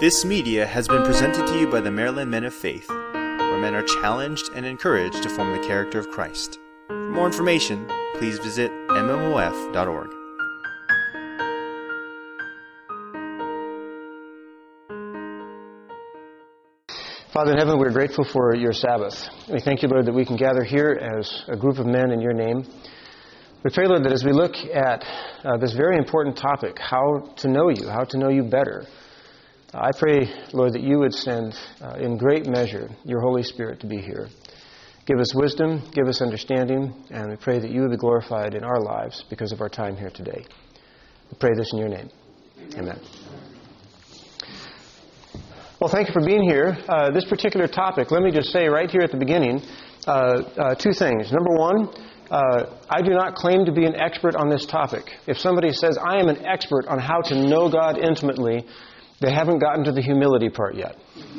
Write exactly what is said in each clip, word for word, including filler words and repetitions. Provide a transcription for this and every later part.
This media has been presented to you by the Maryland Men of Faith, where men are challenged and encouraged to form the character of Christ. For more information, please visit m m o f dot org. Father in heaven, we're grateful for your Sabbath. We thank you, Lord, that we can gather here as a group of men in your name. We pray, Lord, that as we look at uh, this very important topic, how to know you, how to know you better, I pray, Lord, that you would send uh, in great measure your Holy Spirit to be here. Give us wisdom, give us understanding, and we pray that you would be glorified in our lives because of our time here today. We pray this in your name. Amen. Well, thank you for being here. Uh, this particular topic, let me just say right here at the beginning, uh, uh, two things. Number one, uh, I do not claim to be an expert on this topic. If somebody says, I am an expert on how to know God intimately, they haven't gotten to the humility part yet.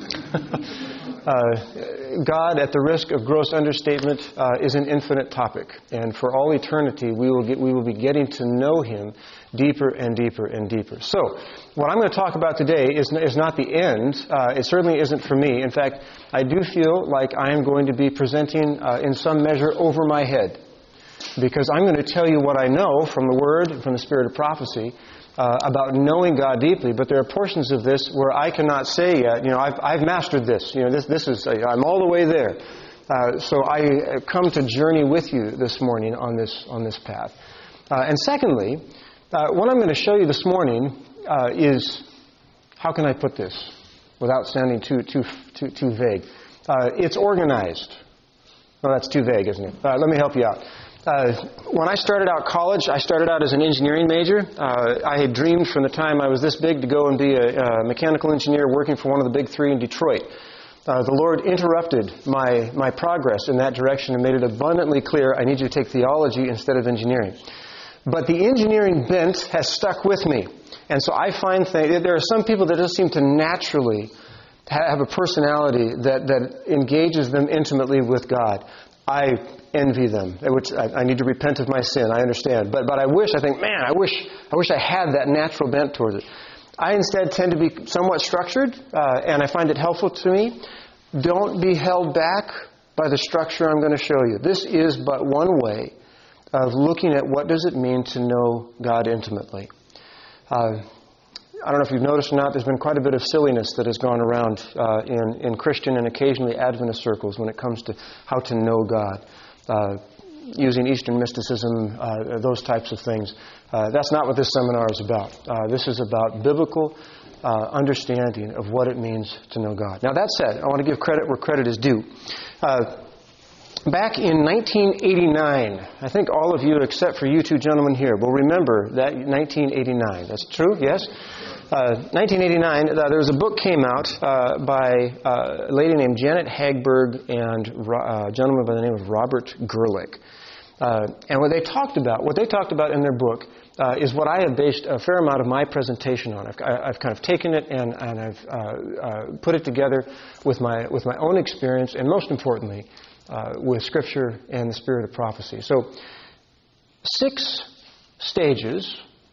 uh, God, at the risk of gross understatement, uh, is an infinite topic. And for all eternity, we will get, we will be getting to know Him deeper and deeper and deeper. So, what I'm going to talk about today is, is not the end. Uh, it certainly isn't for me. In fact, I do feel like I am going to be presenting uh, in some measure over my head. Because I'm going to tell you what I know from the Word and from the Spirit of prophecy uh, about knowing God deeply. But there are portions of this where I cannot say yet, you know, I've, I've mastered this. You know, this, this is, I'm all the way there. Uh, so I come to journey with you this morning on this, on this path. Uh, and secondly, uh, what I'm going to show you this morning Uh, is, how can I put this without sounding too too too, too vague? Uh, it's organized. No, that's too vague, isn't it? Uh, let me help you out. Uh, when I started out college, I started out as an engineering major. Uh, I had dreamed from the time I was this big to go and be a, a mechanical engineer working for one of the big three in Detroit. Uh, the Lord interrupted my, my progress in that direction and made it abundantly clear, I need you to take theology instead of engineering. But the engineering bent has stuck with me. And so I find things, there are some people that just seem to naturally have a personality that, that engages them intimately with God. I envy them, which I, I need to repent of my sin, I understand. But but I wish, I think, man, I wish I wish I had that natural bent towards it. I instead tend to be somewhat structured, uh, and I find it helpful to me. Don't be held back by the structure I'm going to show you. This is but one way of looking at what does it mean to know God intimately. Uh, I don't know if you've noticed or not, there's been quite a bit of silliness that has gone around uh, in, in Christian and occasionally Adventist circles when it comes to how to know God. Uh, using Eastern mysticism, uh, those types of things. Uh, that's not what this seminar is about. Uh, this is about biblical uh, understanding of what it means to know God. Now that said, I want to give credit where credit is due. Uh, Back in nineteen eighty-nine, I think all of you except for you two gentlemen here will remember that nineteen eighty-nine. That's true, yes? Uh, nineteen eighty-nine, uh, there was a book came out uh, by uh, a lady named Janet Hagberg and uh, a gentleman by the name of Robert Gerlich. Uh, and what they talked about, what they talked about in their book uh, is what I have based a fair amount of my presentation on. I've, I've kind of taken it and, and I've uh, uh, put it together with my with my own experience and most importantly, Uh, with Scripture and the Spirit of prophecy. So, six stages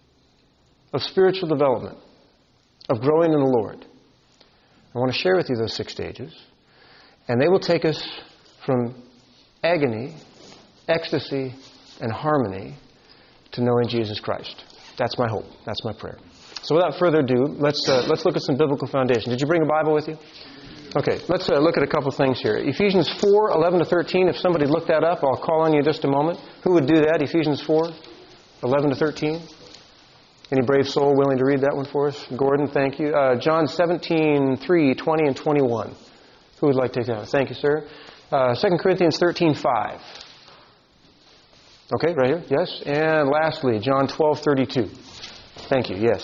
of spiritual development, of growing in the Lord. I want to share with you those six stages, and they will take us from agony, ecstasy, and harmony to knowing Jesus Christ. That's my hope. That's my prayer. So, without further ado, let's uh, let's look at some biblical foundation. Did you bring a Bible with you? Okay, let's uh, look at a couple things here. Ephesians four, eleven to thirteen. If somebody looked that up, I'll call on you in just a moment. Who would do that? Ephesians four, eleven to thirteen. Any brave soul willing to read that one for us? Gordon, thank you. Uh, John seventeen, three, twenty, and twenty-one. Who would like to take that? Thank you, sir. Uh, Second Corinthians thirteen, five. Okay, right here. Yes. And lastly, John twelve, thirty-two. Thank you. Yes.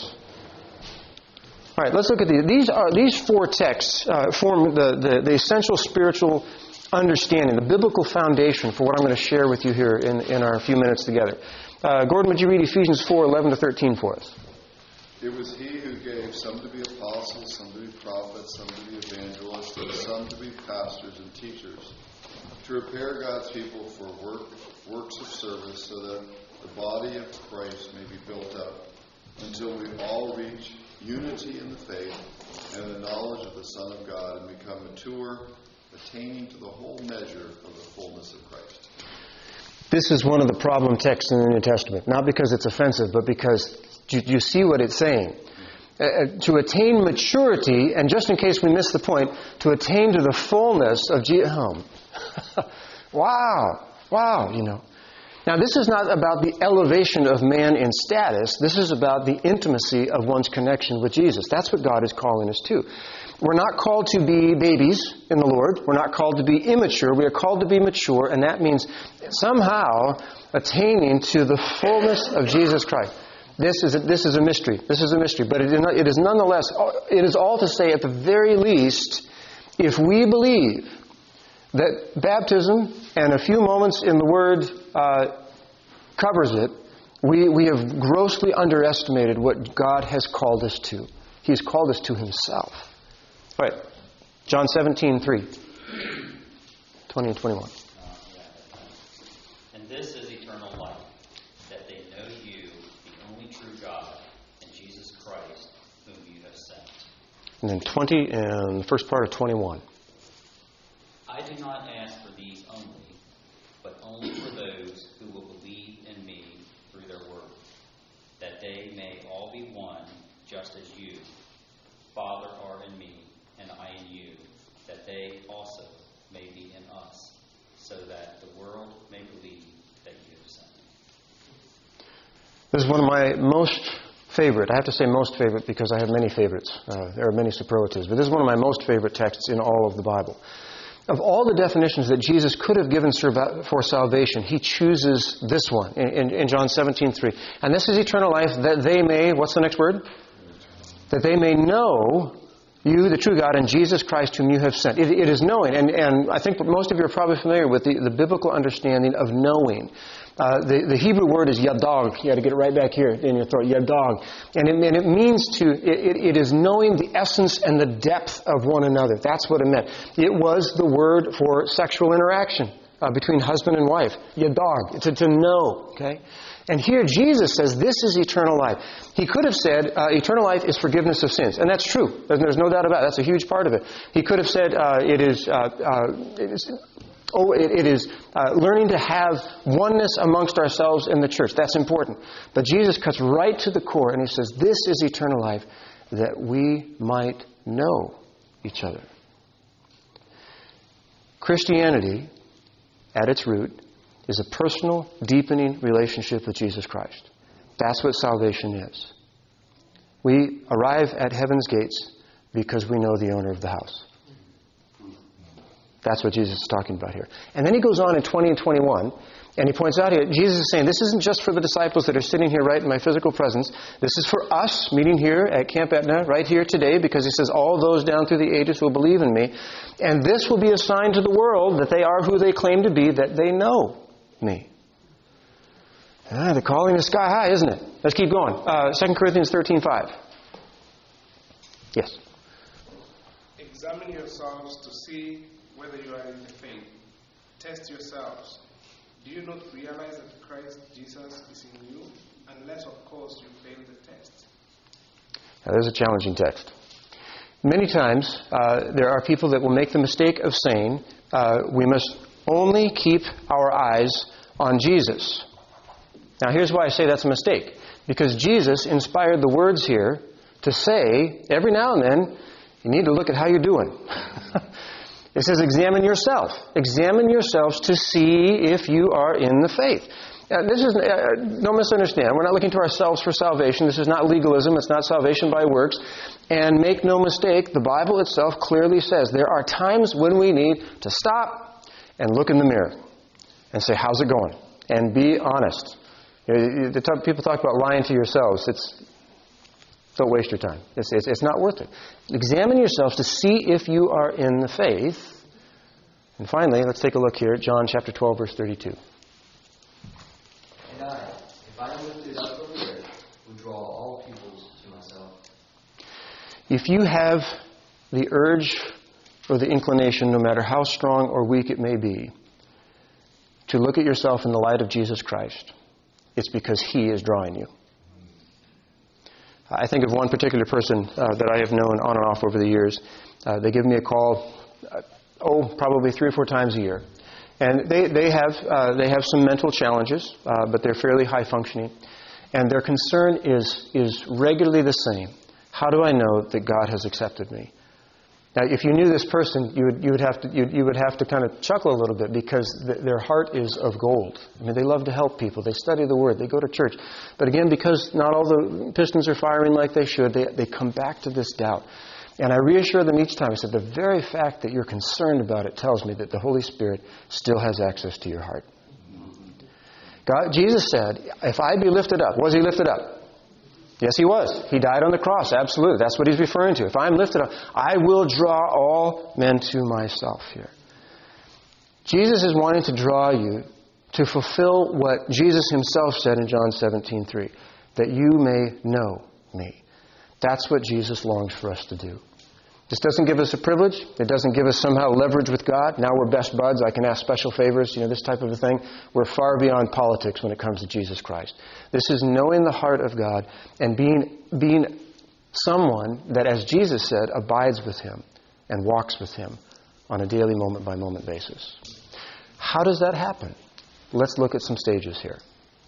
All right, let's look at these. These are these four texts uh, form the, the, the essential spiritual understanding, the biblical foundation for what I'm going to share with you here in, in our few minutes together. Uh, Gordon, would you read Ephesians four, eleven to thirteen for us? It was He who gave some to be apostles, some to be prophets, some to be evangelists, and some to be pastors and teachers, to prepare God's people for work, works of service, so that the body of Christ may be built up until we all reach unity in the faith and the Son of God and become mature, attaining to the whole measure of the fullness of Christ. This is one of the problem texts in the New Testament. Not because it's offensive, but because you, you see what it's saying. Uh, to attain maturity, and just in case we miss the point, to attain to the fullness of Jesus. Oh. wow. Wow, you know. Now, this is not about the elevation of man in status. This is about the intimacy of one's connection with Jesus. That's what God is calling us to. We're not called to be babies in the Lord. We're not called to be immature. We are called to be mature, and that means somehow attaining to the fullness of Jesus Christ. This is a, this is a mystery. This is a mystery. But it is, not, it is nonetheless, it is all to say, at the very least, if we believe that baptism and a few moments in the Word uh, covers it, we, we have grossly underestimated what God has called us to. He has called us to Himself. All right. John seventeen, three. twenty and twenty-one. Uh, yeah. And this is eternal life, that they know you, the only true God, and Jesus Christ, whom you have sent. And then twenty and the first part of twenty-one. I do not ask for these only, but only for those who will believe in me through their word, that they may all be one, just as you, Father, are in me, and I in you, that they also may be in us, so that the world may believe that you have sent me. This is one of my most favorite. I have to say most favorite because I have many favorites. Uh, there are many superlatives. But this is one of my most favorite texts in all of the Bible. Of all the definitions that Jesus could have given for salvation, He chooses this one in, in John seventeen, three. And this is eternal life, that they may, what's the next word? That they may know you, the true God, and Jesus Christ whom you have sent. It, it is knowing. And, and I think most of you are probably familiar with the, the biblical understanding of knowing. Uh, the, the Hebrew word is yadog. You got to get it right back here in your throat. Yadog. And it, and it means to, it, it is knowing the essence and the depth of one another. That's what it meant. It was the word for sexual interaction uh, between husband and wife. Yadog. To, to know. Okay? And here Jesus says this is eternal life. He could have said uh, eternal life is forgiveness of sins. And that's true. There's no doubt about it. That's a huge part of it. He could have said uh, it is... Uh, uh, it is Oh, it, it is uh, learning to have oneness amongst ourselves in the church. That's important. But Jesus cuts right to the core and He says, this is eternal life, that we might know each other. Christianity, at its root, is a personal, deepening relationship with Jesus Christ. That's what salvation is. We arrive at heaven's gates because we know the owner of the house. That's what Jesus is talking about here. And then He goes on in twenty and twenty-one, and He points out here, Jesus is saying, this isn't just for the disciples that are sitting here right in my physical presence. This is for us meeting here at Camp Etna, right here today, because He says, all those down through the ages will believe in me. And this will be a sign to the world that they are who they claim to be, that they know me. Ah, the calling is sky high, isn't it? Let's keep going. Uh, Second Corinthians thirteen, five. Yes. Examine yourselves to see whether you are in the faith. Test yourselves. Do you not realize that Christ Jesus is in you? Unless, of course, you fail the test. Now, there's a challenging text. Many times, uh, there are people that will make the mistake of saying, uh, we must only keep our eyes on Jesus. Now, here's why I say that's a mistake. Because Jesus inspired the words here to say, every now and then, you need to look at how you're doing. It says, examine yourself. Examine yourselves to see if you are in the faith. Uh, this is, uh, don't misunderstand. We're not looking to ourselves for salvation. This is not legalism. It's not salvation by works. And make no mistake, the Bible itself clearly says there are times when we need to stop and look in the mirror and say, how's it going? And be honest. You know, the t- people talk about lying to yourselves. It's Don't waste your time. It's, it's, it's not worth it. Examine yourselves to see if you are in the faith. And finally, let's take a look here at John chapter twelve, verse thirty-two. And I, if I am lifted up from the earth, will draw all peoples to myself. If you have the urge or the inclination, no matter how strong or weak it may be, to look at yourself in the light of Jesus Christ, it's because He is drawing you. I think of one particular person uh, that I have known on and off over the years. Uh, they give me a call, uh, oh, probably three or four times a year. And they, they, have, uh, they have some mental challenges, uh, but they're fairly high functioning. And their concern is, is regularly the same. How do I know that God has accepted me? Now, if you knew this person, you would, you would have to you, you would have to kind of chuckle a little bit, because th- their heart is of gold. I mean, they love to help people. They study the Word. They go to church. But again, because not all the pistons are firing like they should, they, they come back to this doubt. And I reassure them each time. I said, the very fact that you're concerned about it tells me that the Holy Spirit still has access to your heart. God, Jesus said, if I be lifted up, was He lifted up? Yes, He was. He died on the cross. Absolutely. That's what He's referring to. If I'm lifted up, I will draw all men to myself here. Jesus is wanting to draw you to fulfill what Jesus Himself said in John seventeen three, that you may know me. That's what Jesus longs for us to do. This doesn't give us a privilege. It doesn't give us somehow leverage with God. Now we're best buds. I can ask special favors, you know, this type of a thing. We're far beyond politics when it comes to Jesus Christ. This is knowing the heart of God and being, being someone that, as Jesus said, abides with Him and walks with Him on a daily moment-by-moment basis. How does that happen? Let's look at some stages here.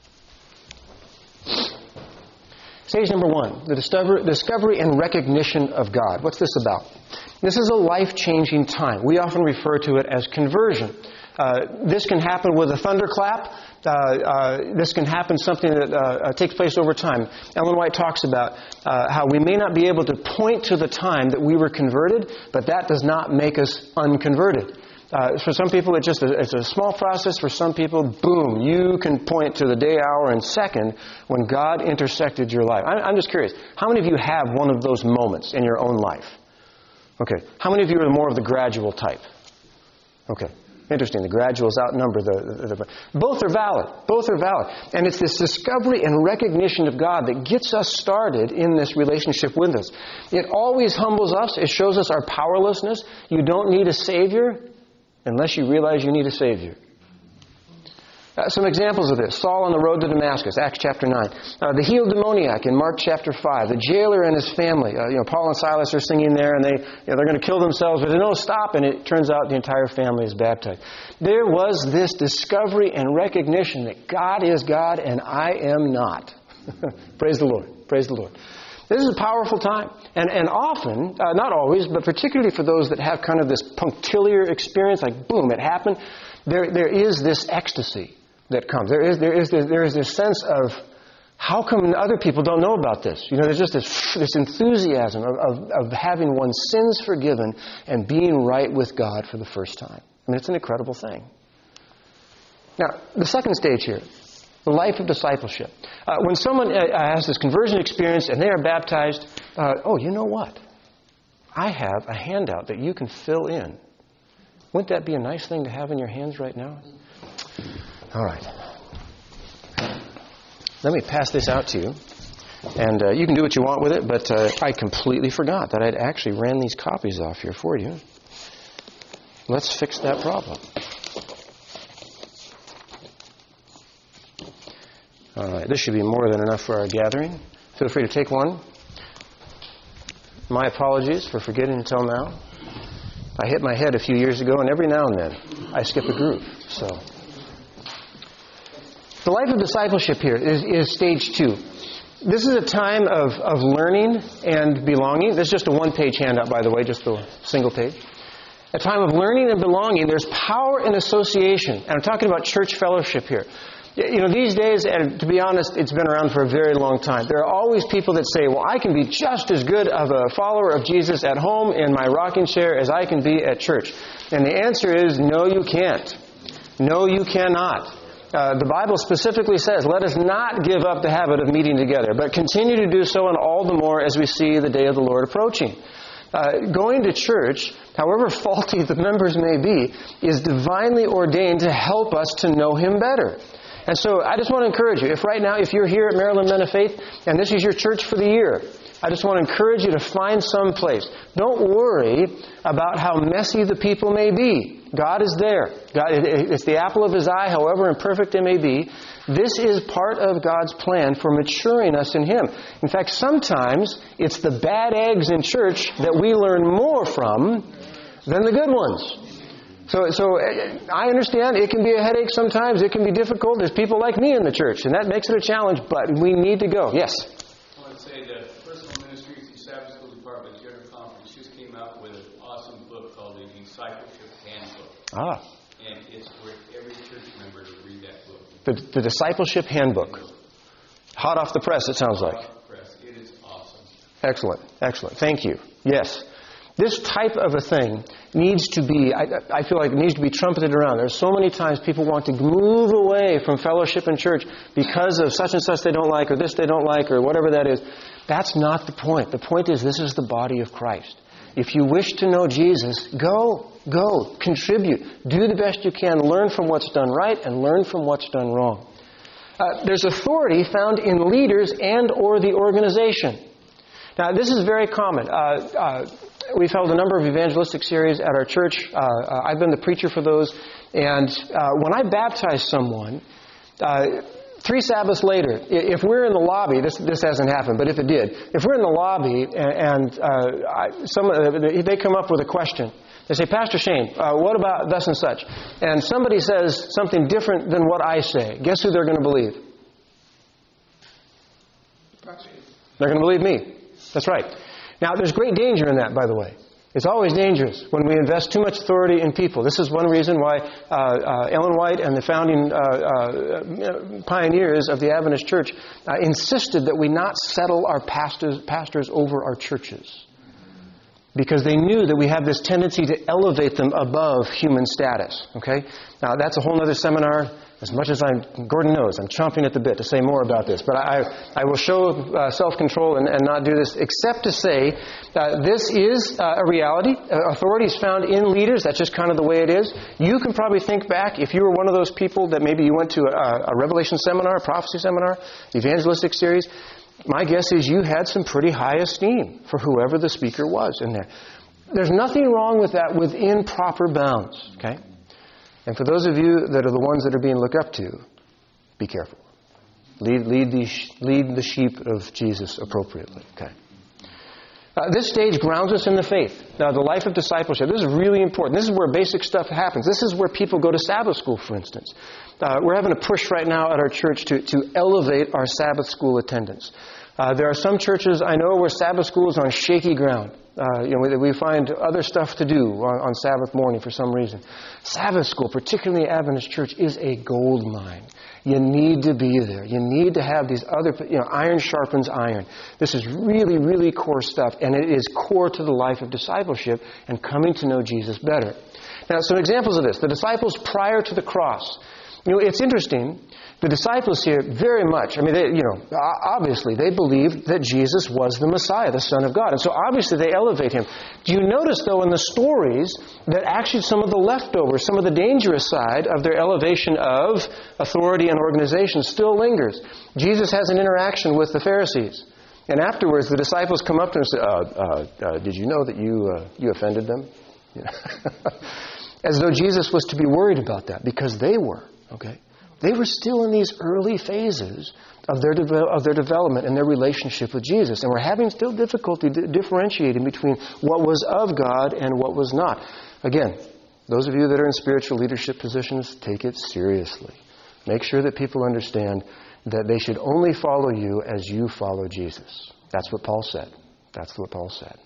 Stage number one, the discover, discovery and recognition of God. What's this about? This is a life-changing time. We often refer to it as conversion. Uh, this can happen with a thunderclap. Uh, uh, this can happen something that uh, uh, takes place over time. Ellen White talks about uh, how we may not be able to point to the time that we were converted, but that does not make us unconverted. Uh, for some people, it's just a, it's a small process. For some people, boom, you can point to the day, hour, and second when God intersected your life. I'm, I'm just curious. How many of you have one of those moments in your own life? Okay. How many of you are more of the gradual type? Okay. Interesting. The graduals outnumber the, the, the... Both are valid. Both are valid. And it's this discovery and recognition of God that gets us started in this relationship with us. It always humbles us. It shows us our powerlessness. You don't need a Savior unless you realize you need a Savior. Uh, some examples of this. Saul on the road to Damascus, Acts chapter nine. Uh, the healed demoniac in Mark chapter five. The jailer and his family. Uh, you know, Paul and Silas are singing there, and they, you know, they're going to kill themselves, but they don't stop, and it turns out the entire family is baptized. There was this discovery and recognition that God is God and I am not. Praise the Lord. Praise the Lord. This is a powerful time. And and often, uh, not always, but particularly for those that have kind of this punctiliar experience, like boom, it happened, there there is this ecstasy that comes. There is there is this, there is this sense of, how come other people don't know about this? You know, there's just this this enthusiasm of, of, of having one's sins forgiven and being right with God for the first time. I mean, it's an incredible thing. Now, the second stage here. The life of discipleship. Uh, when someone uh, has this conversion experience and they are baptized, uh, oh, you know what? I have a handout that you can fill in. Wouldn't that be a nice thing to have in your hands right now? All right. Let me pass this out to you. And uh, you can do what you want with it, but uh, I completely forgot that I'd actually ran these copies off here for you. Let's fix that problem. All right, this should be more than enough for our gathering. Feel free to take one. My apologies for forgetting until now. I hit my head a few years ago, and every now and then I skip a groove. So, the life of discipleship here is, is stage two. This is a time of, of learning and belonging. This is just a one-page handout, by the way, just a single page. A time of learning and belonging. There's power in association. And I'm talking about church fellowship here. You know, these days, and to be honest, it's been around for a very long time. There are always people that say, well, I can be just as good of a follower of Jesus at home in my rocking chair as I can be at church. And the answer is, no, you can't. No, you cannot. Uh, the Bible specifically says, let us not give up the habit of meeting together, but continue to do so, and all the more as we see the day of the Lord approaching. Uh, going to church, however faulty the members may be, is divinely ordained to help us to know Him better. And so I just want to encourage you, if right now, if you're here at Maryland Men of Faith, and this is your church for the year, I just want to encourage you to find some place. Don't worry about how messy the people may be. God is there. God, it's the apple of His eye, however imperfect they may be. This is part of God's plan for maturing us in Him. In fact, sometimes it's the bad eggs in church that we learn more from than the good ones. So, so I understand it can be a headache sometimes. It can be difficult. There's people like me in the church, and that makes it a challenge, but we need to go. Yes? I want to say the Personal Ministries and Sabbath School Department General Conference just came out with an awesome book called the Discipleship Handbook. Ah. And it's worth every church member to read that book. The, the Discipleship Handbook. Hot off the press, it sounds like. Hot off the press. It is awesome. Excellent. Excellent. Thank you. Yes. This type of a thing needs to be, I, I feel like it needs to be trumpeted around. There's so many times people want to move away from fellowship in church because of such and such they don't like, or this they don't like, or whatever that is. That's not the point. The point is this is the body of Christ. If you wish to know Jesus, go, go, contribute. Do the best you can. Learn from what's done right and learn from what's done wrong. Uh, there's authority found in leaders and or the organization. Now, this is very common. Uh, uh, we've held a number of evangelistic series at our church. Uh, uh, I've been the preacher for those. And uh, when I baptize someone, uh, three Sabbaths later, if we're in the lobby, this this hasn't happened, but if it did, if we're in the lobby and, and uh, I, some, uh, they come up with a question. They say, Pastor Shane, uh, what about thus and such? And somebody says something different than what I say. Guess who they're going to believe? They're going to believe me. That's right. Now, there's great danger in that, by the way. It's always dangerous when we invest too much authority in people. This is one reason why uh, uh, Ellen White and the founding uh, uh, pioneers of the Adventist Church uh, insisted that we not settle our pastors, pastors over our churches. Because they knew that we have this tendency to elevate them above human status. Okay? Now, that's a whole other seminar. As much as I'm, Gordon knows, I'm chomping at the bit to say more about this. But I, I will show uh, self-control and, and not do this, except to say uh, this is uh, a reality. Uh, authority is found in leaders. That's just kind of the way it is. You can probably think back, if you were one of those people that maybe you went to a, a Revelation seminar, a prophecy seminar, evangelistic series, my guess is you had some pretty high esteem for whoever the speaker was in there. There's nothing wrong with that within proper bounds, okay? And for those of you that are the ones that are being looked up to, be careful. Lead, lead, the, lead the sheep of Jesus appropriately. Okay. Uh, this stage grounds us in the faith. Now, the life of discipleship, this is really important. This is where basic stuff happens. This is where people go to Sabbath school, for instance. Uh, we're having a push right now at our church to, to elevate our Sabbath school attendance. Uh, there are some churches I know where Sabbath school is on shaky ground. Uh, you know, we, we find other stuff to do on, on Sabbath morning for some reason. Sabbath school, particularly Adventist church, is a gold mine. You need to be there. You need to have these other, you know, iron sharpens iron. This is really, really core stuff, and it is core to the life of discipleship and coming to know Jesus better. Now, some examples of this. The disciples prior to the cross. You know, it's interesting. The disciples here very much, I mean, they, you know, obviously they believed that Jesus was the Messiah, the Son of God. And so obviously they elevate Him. Do you notice, though, in the stories that actually some of the leftovers, some of the dangerous side of their elevation of authority and organization still lingers? Jesus has an interaction with the Pharisees. And afterwards the disciples come up to him and say, uh, uh, uh, did you know that you, uh, you offended them? As though Jesus was to be worried about that, because they were, okay? They were still in these early phases of their de- of their development and their relationship with Jesus. And were having still difficulty di- differentiating between what was of God and what was not. Again, those of you that are in spiritual leadership positions, take it seriously. Make sure that people understand that they should only follow you as you follow Jesus. That's what Paul said. That's what Paul said.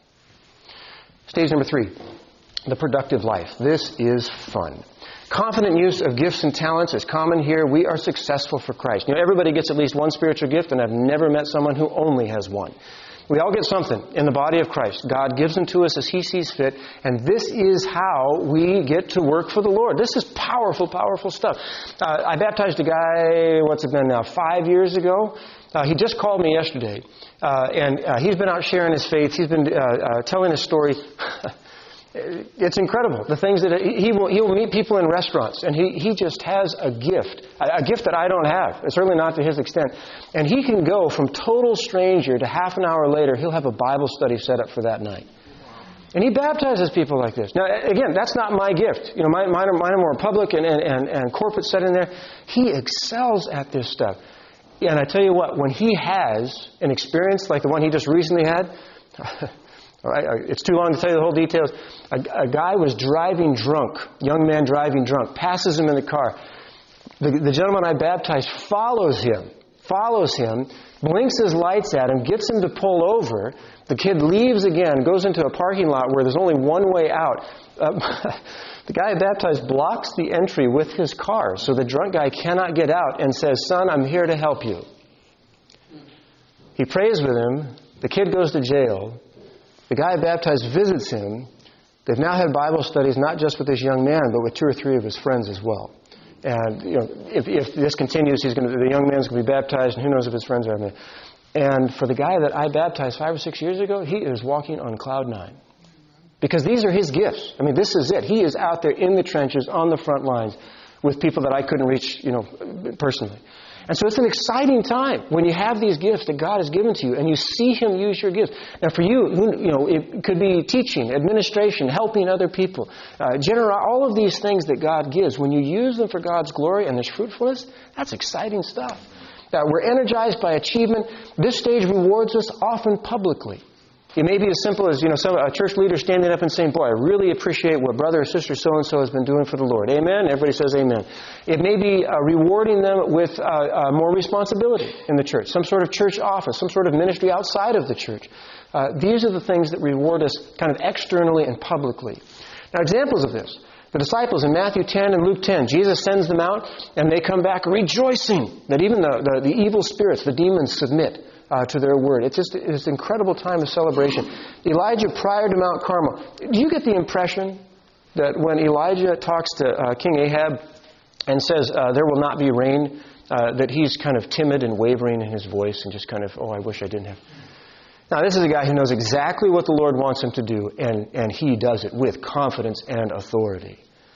Stage number three, the productive life. This is fun. Confident use of gifts and talents is common here. We are successful for Christ. You know, everybody gets at least one spiritual gift, and I've never met someone who only has one. We all get something in the body of Christ. God gives them to us as He sees fit, and this is how we get to work for the Lord. This is powerful, powerful stuff. Uh, I baptized a guy, what's it been now, five years ago. Uh, he just called me yesterday, uh, and uh, he's been out sharing his faith. He's been uh, uh, telling his story. It's incredible. The things that he will, he will meet people in restaurants, and he, he just has a gift, a, a gift that I don't have. It's certainly not to his extent. And he can go from total stranger to half an hour later, he'll have a Bible study set up for that night. And he baptizes people like this. Now, again, that's not my gift. You know, mine, mine, are, mine are more public and, and, and, and corporate set in there. He excels at this stuff. And I tell you what, when he has an experience like the one he just recently had, it's too long to tell you the whole details. A, a guy was driving drunk, young man driving drunk, passes him in the car. The, the gentleman I baptized follows him, follows him, blinks his lights at him, gets him to pull over. The kid leaves again, goes into a parking lot where there's only one way out. Uh, the guy I baptized blocks the entry with his car, so the drunk guy cannot get out, and says, "Son, I'm here to help you." He prays with him. The kid goes to jail. The guy I baptized visits him. They've now had Bible studies not just with this young man, but with two or three of his friends as well. And you know, if, if this continues, he's going to, the young man's going to be baptized, and who knows if his friends are there. And for the guy that I baptized five or six years ago, he is walking on cloud nine. Because these are his gifts. I mean, this is it. He is out there in the trenches, on the front lines, with people that I couldn't reach, you know, personally. And so it's an exciting time when you have these gifts that God has given to you, and you see Him use your gifts. Now, for you, you know, it could be teaching, administration, helping other people, uh, general, all of these things that God gives. When you use them for God's glory and there's fruitfulness, that's exciting stuff. Uh, we're energized by achievement. This stage rewards us often publicly. It may be as simple as, you know, some a church leader standing up and saying, "Boy, I really appreciate what brother or sister so-and-so has been doing for the Lord." Amen? Everybody says amen. It may be uh, rewarding them with uh, uh, more responsibility in the church, some sort of church office, some sort of ministry outside of the church. Uh, these are the things that reward us kind of externally and publicly. Now, examples of this. The disciples in Matthew ten and Luke ten, Jesus sends them out, and they come back rejoicing that even the, the, the evil spirits, the demons, submit uh, to their word. It's just it's an incredible time of celebration. Elijah prior to Mount Carmel. Do you get the impression that when Elijah talks to uh, King Ahab and says uh, there will not be rain, uh, that he's kind of timid and wavering in his voice and just kind of, oh, I wish I didn't have... Now, this is a guy who knows exactly what the Lord wants him to do, and, and he does it with confidence and authority.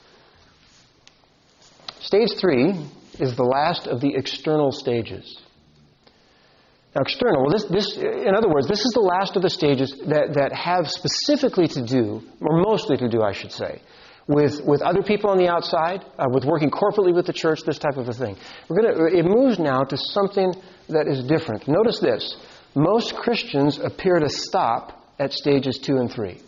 Stage three is the last of the external stages. Now, external, well, this, this, in other words, this is the last of the stages that, that have specifically to do, or mostly to do, I should say, with, with other people on the outside, uh, with working corporately with the church, this type of a thing. We're gonna, it moves now to something that is different. Notice this. Most Christians appear to stop at stages two and three.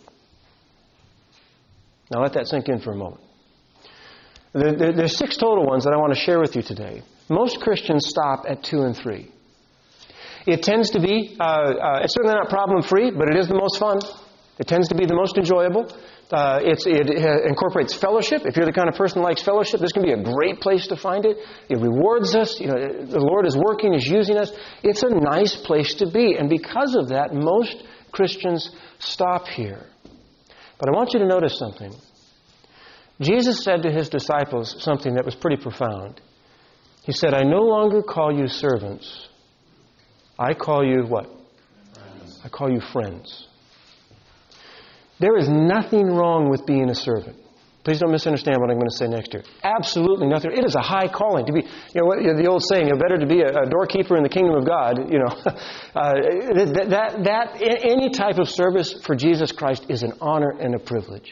Now let that sink in for a moment. There, there, there's six total ones that I want to share with you today. Most Christians stop at two and three. It tends to be, uh, uh, it's certainly not problem-free, but it is the most fun. It tends to be the most enjoyable. Uh, it's, it, it incorporates fellowship. If you're the kind of person who likes fellowship, this can be a great place to find it. It rewards us. You know, the Lord is working, is using us. It's a nice place to be. And because of that, most Christians stop here. But I want you to notice something. Jesus said to His disciples something that was pretty profound. He said, "I no longer call you servants. I call you what? Friends. I call you friends." There is nothing wrong with being a servant. Please don't misunderstand what I'm going to say next year. Absolutely nothing. It is a high calling to be. You know, the old saying, "It's better to be a doorkeeper in the kingdom of God." You know, uh, that, that that any type of service for Jesus Christ is an honor and a privilege.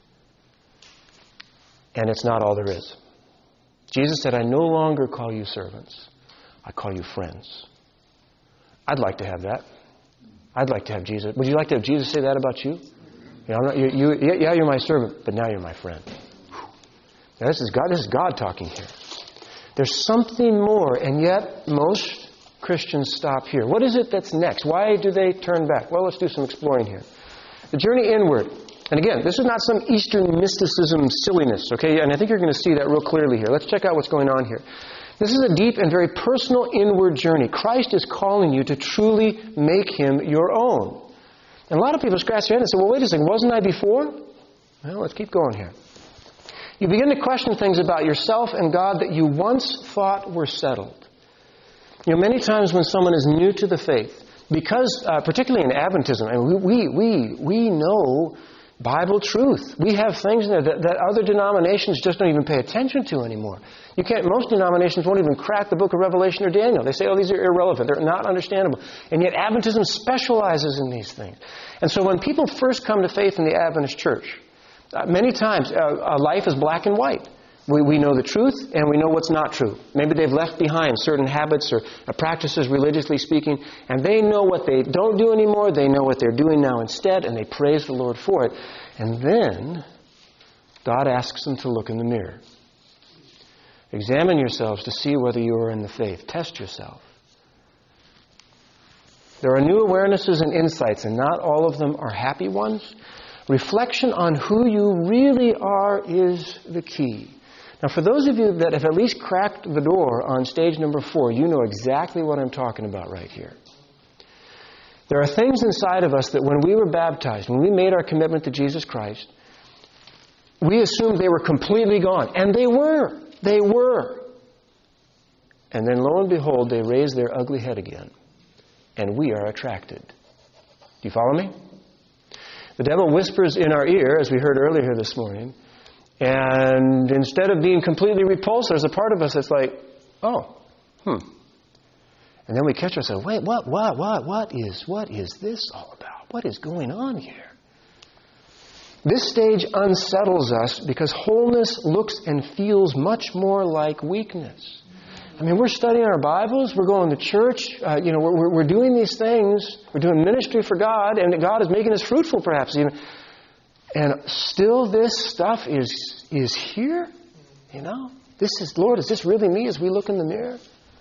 And it's not all there is. Jesus said, "I no longer call you servants. I call you friends." I'd like to have that. I'd like to have Jesus. Would you like to have Jesus say that about you? You know, I'm not, you, you, yeah, you're my servant, but now you're my friend. Now, this is God. This is God talking here. There's something more, and yet most Christians stop here. What is it that's next? Why do they turn back? Well, let's do some exploring here. The journey inward. And again, this is not some Eastern mysticism silliness, okay? And I think you're going to see that real clearly here. Let's check out what's going on here. This is a deep and very personal inward journey. Christ is calling you to truly make Him your own. And a lot of people scratch their head and say, "Well, wait a second, wasn't I before?" Well, let's keep going here. You begin to question things about yourself and God that you once thought were settled. You know, many times when someone is new to the faith, because, uh, particularly in Adventism, and we, we, we, we know Bible truth. We have things in there that, that other denominations just don't even pay attention to anymore. You can't. Most denominations won't even crack the book of Revelation or Daniel. They say, oh, these are irrelevant. They're not understandable. And yet Adventism specializes in these things. And so when people first come to faith in the Adventist church, uh, many times uh, uh, life is black and white. We, we know the truth and we know what's not true. Maybe they've left behind certain habits or uh, practices, religiously speaking, and they know what they don't do anymore. They know what they're doing now instead, and they praise the Lord for it. And then God asks them to look in the mirror. Examine yourselves to see whether you are in the faith. Test yourself. There are new awarenesses and insights, and not all of them are happy ones. Reflection on who you really are is the key. Now, for those of you that have at least cracked the door on stage number four, you know exactly what I'm talking about right here. There are things inside of us that when we were baptized, when we made our commitment to Jesus Christ, we assumed they were completely gone. And they were. They were. And then lo and behold, they raise their ugly head again. And we are attracted. Do you follow me? The devil whispers in our ear, as we heard earlier this morning, and instead of being completely repulsed, there's a part of us that's like, oh, hmm. And then we catch ourselves, wait, what, what, what, what is, what is this all about? What is going on here? This stage unsettles us because wholeness looks and feels much more like weakness. I mean, we're studying our Bibles, we're going to church, uh, you know, we're, we're doing these things, we're doing ministry for God, and God is making us fruitful perhaps even. And still this stuff is is here, you know? This is, Lord, is this really me as we look in the mirror?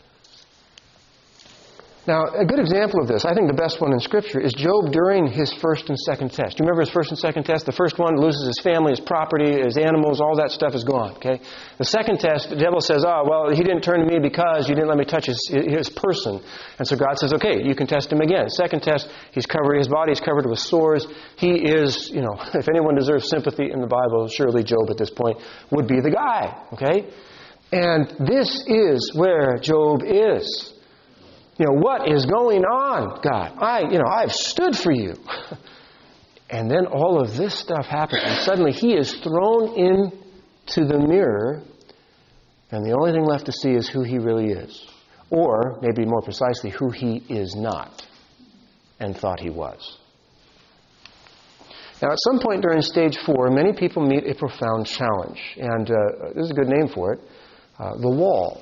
Now, a good example of this, I think the best one in Scripture, is Job during his first and second test. Do you remember his first and second test? The first one loses his family, his property, his animals, all that stuff is gone, okay? The second test, the devil says, oh, well, he didn't turn to me because you didn't let me touch his, his person. And so God says, okay, you can test him again. Second test, he's covered, his body is covered with sores. He is, you know, if anyone deserves sympathy in the Bible, surely Job at this point would be the guy, okay? And this is where Job is. You know, what is going on, God? I, you know, I've stood for you. And then all of this stuff happens. And suddenly he is thrown into the mirror. And the only thing left to see is who he really is. Or, maybe more precisely, who he is not and thought he was. Now, at some point during stage four, many people meet a profound challenge. And uh, this is a good name for it. Uh, the wall.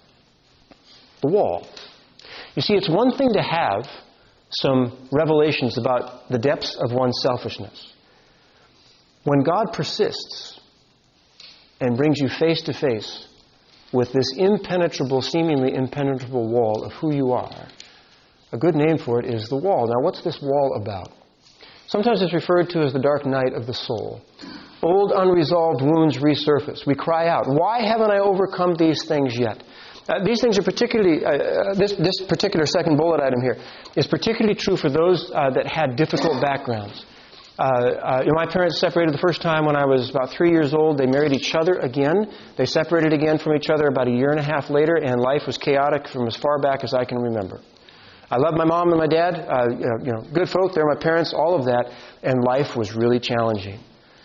The wall. You see, it's one thing to have some revelations about the depths of one's selfishness. When God persists and brings you face to face with this impenetrable, seemingly impenetrable wall of who you are, a good name for it is the wall. Now, what's this wall about? Sometimes it's referred to as the dark night of the soul. Old unresolved wounds resurface. We cry out, why haven't I overcome these things yet? Uh, these things are particularly, uh, this, this particular second bullet item here is particularly true for those uh, that had difficult backgrounds. Uh, uh, you know, my parents separated the first time when I was about three years old. They married each other again. They separated again from each other about a year and a half later, and life was chaotic from as far back as I can remember. I loved my mom and my dad, uh, you know, you know, good folk, they're my parents, all of that, and life was really challenging.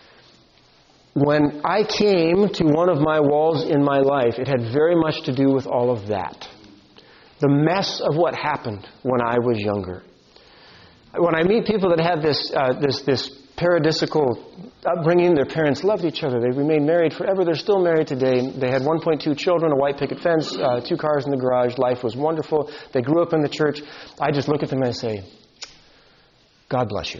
When I came to one of my walls in my life, it had very much to do with all of that. The mess of what happened when I was younger. When I meet people that had this uh, this this paradisical upbringing, their parents loved each other. They remained married forever. They're still married today. They had one point two children, a white picket fence, uh, two cars in the garage. Life was wonderful. They grew up in the church. I just look at them and I say, God bless you.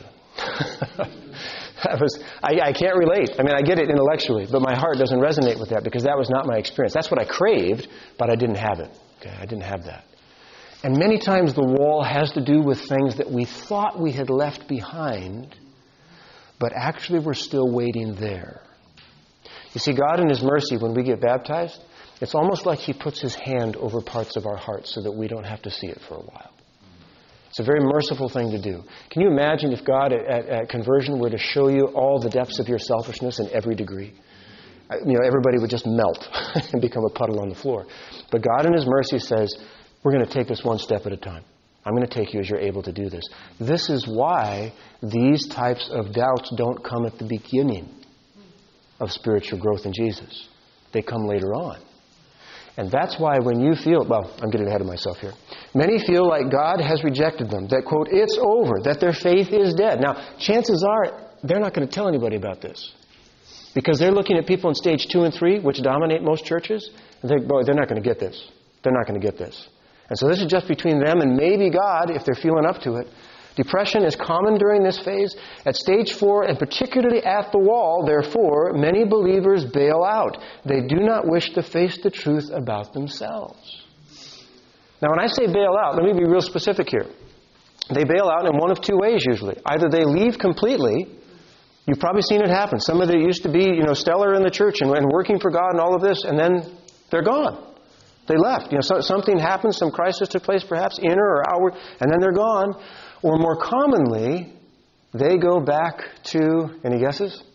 That was, I, I can't relate. I mean, I get it intellectually, but my heart doesn't resonate with that because that was not my experience. That's what I craved, but I didn't have it. Okay, I didn't have that. And many times the wall has to do with things that we thought we had left behind, but actually we're still waiting there. You see, God in His mercy, when we get baptized, it's almost like He puts His hand over parts of our hearts so that we don't have to see it for a while. It's a very merciful thing to do. Can you imagine if God at, at, at conversion were to show you all the depths of your selfishness in every degree? You know, everybody would just melt and become a puddle on the floor. But God in His mercy says, we're going to take this one step at a time. I'm going to take you as you're able to do this. This is why these types of doubts don't come at the beginning of spiritual growth in Jesus. They come later on. And that's why when you feel, well, I'm getting ahead of myself here. Many feel like God has rejected them, that, quote, it's over, that their faith is dead. Now, chances are they're not going to tell anybody about this. Because they're looking at people in stage two and three, which dominate most churches, and they boy, they're not going to get this. They're not going to get this. And so this is just between them and maybe God, if they're feeling up to it. Depression is common during this phase. At stage four, and particularly at the wall, therefore, many believers bail out. They do not wish to face the truth about themselves. Now, when I say bail out, let me be real specific here. They bail out in one of two ways usually. Either they leave completely. You've probably seen it happen. Somebody that used to be, you know, stellar in the church and, and working for God and all of this, and then they're gone. They left. You know, so, something happened, some crisis took place, perhaps inner or outward, and then they're gone. Or more commonly, they go back to, any guesses?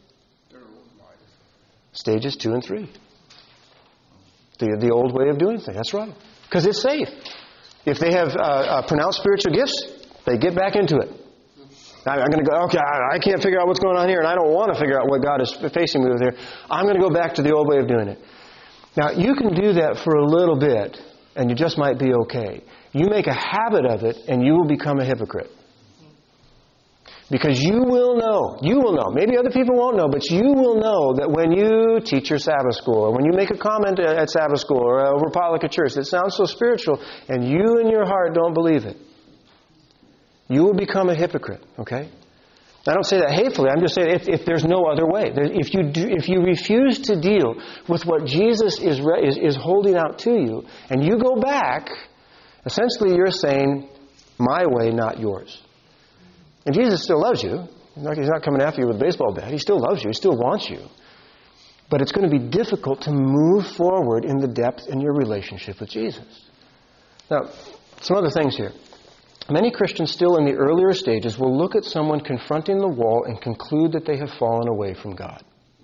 Stages two and three. The, the old way of doing things. That's right. Because it's safe. If they have uh, uh, pronounced spiritual gifts, they get back into it. I'm going to go, okay, I can't figure out what's going on here, and I don't want to figure out what God is facing me with here. I'm going to go back to the old way of doing it. Now, you can do that for a little bit, and you just might be okay. You make a habit of it, and you will become a hypocrite. Because you will know, you will know, maybe other people won't know, but you will know that when you teach your Sabbath school, or when you make a comment at Sabbath school, or over potluck at church that sounds so spiritual, and you in your heart don't believe it, you will become a hypocrite, okay? I don't say that hatefully. I'm just saying if, if there's no other way. If you do, if you refuse to deal with what Jesus is, is, is holding out to you, and you go back, essentially you're saying, my way, not yours. And Jesus still loves you. He's not, he's not coming after you with a baseball bat. He still loves you. He still wants you. But it's going to be difficult to move forward in the depth in your relationship with Jesus. Now, some other things here. Many Christians still in the earlier stages will look at someone confronting the wall and conclude that they have fallen away from God.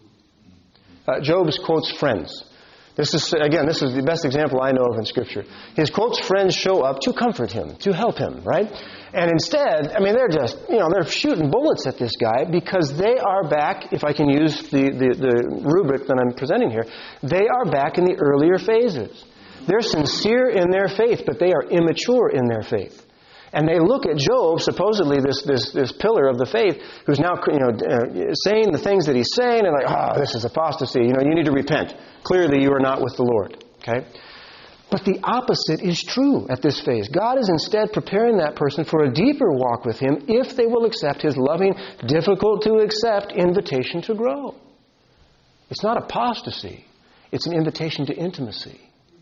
Uh, Job quotes friends. This is, again, this is the best example I know of in Scripture. His quotes friends show up to comfort him, to help him, right? And instead, I mean, they're just, you know, they're shooting bullets at this guy because they are back, if I can use the, the, the rubric that I'm presenting here, they are back in the earlier phases. They're sincere in their faith, but they are immature in their faith. And they look at Job, supposedly this this this pillar of the faith, who's now, you know, uh, saying the things that he's saying, and like, oh, this is apostasy. You know, you need to repent. Clearly, you are not with the Lord. Okay, but the opposite is true at this phase. God is instead preparing that person for a deeper walk with Him if they will accept His loving, difficult to accept invitation to grow. It's not apostasy; it's an invitation to intimacy.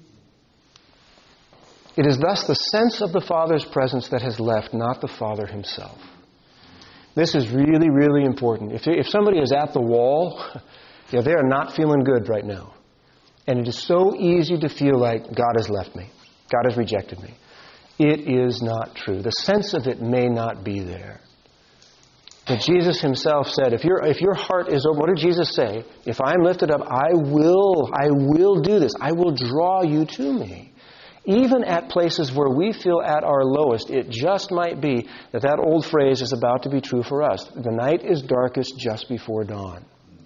It is thus the sense of the Father's presence that has left, not the Father Himself. This is really, really important. If, if somebody is at the wall, you know, they are not feeling good right now. And it is so easy to feel like God has left me. God has rejected me. It is not true. The sense of it may not be there. But Jesus Himself said, if your, if your heart is open, what did Jesus say? If I am lifted up, I will, I will do this. I will draw you to me. Even at places where we feel at our lowest, it just might be that that old phrase is about to be true for us. The night is darkest just before dawn.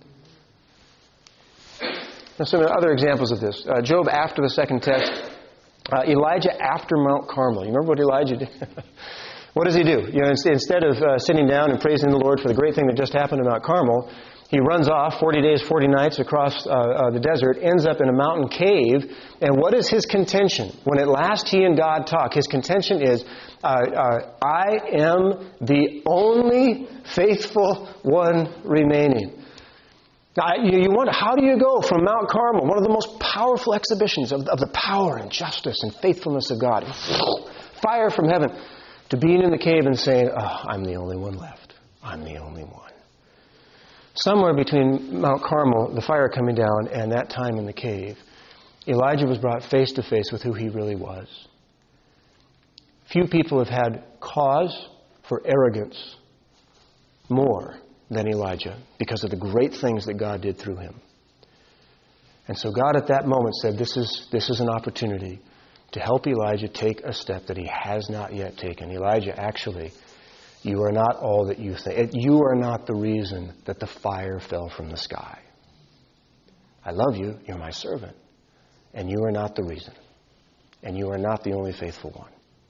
Now, some other examples of this. Uh, Job after the second test. Uh, Elijah after Mount Carmel. You remember what Elijah did? What does he do? You know, instead of uh, sitting down and praising the Lord for the great thing that just happened at Mount Carmel, he runs off forty days, forty nights across uh, uh, the desert, ends up in a mountain cave. And what is his contention? When at last he and God talk, his contention is, uh, uh, I am the only faithful one remaining. Now, you, you wonder, how do you go from Mount Carmel, one of the most powerful exhibitions of, of the power and justice and faithfulness of God, fire from heaven, to being in the cave and saying, oh, I'm the only one left. I'm the only one. Somewhere between Mount Carmel, the fire coming down, and that time in the cave, Elijah was brought face to face with who he really was. Few people have had cause for arrogance more than Elijah because of the great things that God did through him. And so God at that moment said, this is, this is an opportunity. to help Elijah take a step that he has not yet taken. Elijah, actually, you are not all that you think. You are not the reason that the fire fell from the sky. I love you. You're my servant. And you are not the reason. And you are not the only faithful one.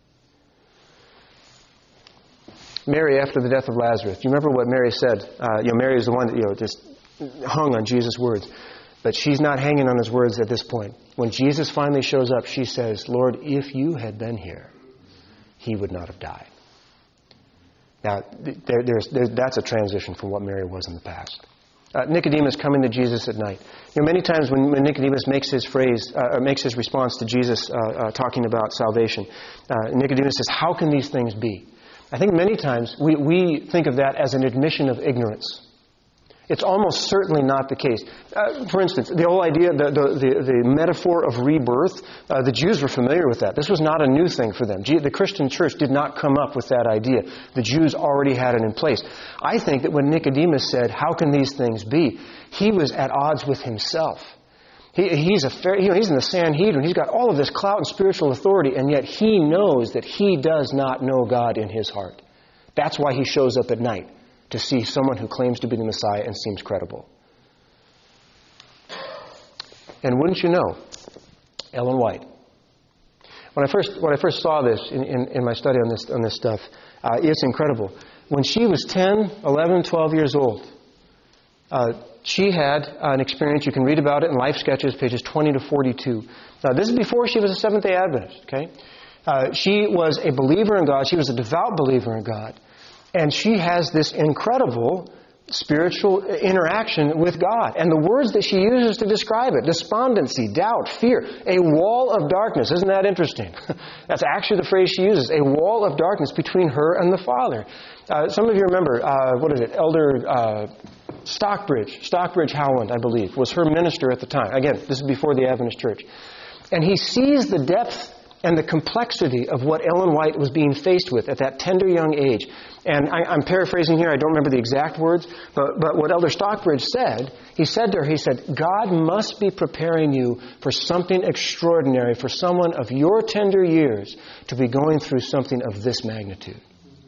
Mary, after the death of Lazarus, do you remember what Mary said? Uh, you know, Mary is the one that, you know, just hung on Jesus' words. But she's not hanging on his words at this point. When Jesus finally shows up, she says, Lord, if you had been here, he would not have died. Now, there, there's, there, that's a transition from what Mary was in the past. Uh, Nicodemus coming to Jesus at night. You know, many times when, when Nicodemus makes his phrase, uh, makes his response to Jesus uh, uh, talking about salvation, uh, Nicodemus says, how can these things be? I think many times we, we think of that as an admission of ignorance. It's almost certainly not the case. Uh, for instance, the whole idea, the, the, the, the metaphor of rebirth, uh, the Jews were familiar with that. This was not a new thing for them. The Christian church did not come up with that idea. The Jews already had it in place. I think that when Nicodemus said, how can these things be? He was at odds with himself. He, he's, a, you know, he's in the Sanhedrin. He's got all of this clout and spiritual authority, and yet he knows that he does not know God in his heart. That's why he shows up at night, to see someone who claims to be the Messiah and seems credible. And wouldn't you know, Ellen White. When I first when I first saw this in, in, in my study on this on this stuff, uh, it's incredible. When she was ten, eleven, twelve years old, uh, she had an experience. You can read about it in Life Sketches, pages twenty to forty-two. Now, this is before she was a Seventh-day Adventist, okay? Uh, she was a believer in God. She was a devout believer in God. And she has this incredible spiritual interaction with God. And the words that she uses to describe it, despondency, doubt, fear, a wall of darkness. Isn't that interesting? That's actually the phrase she uses, a wall of darkness between her and the Father. Uh, some of you remember, uh, what is it, Elder uh, Stockbridge, Stockbridge Howland, I believe, was her minister at the time. Again, this is before the Adventist Church. And he sees the depth and the complexity of what Ellen White was being faced with at that tender young age. And I, I'm paraphrasing here, I don't remember the exact words, but, but what Elder Stockbridge said, he said to her, he said, God must be preparing you for something extraordinary, for someone of your tender years to be going through something of this magnitude.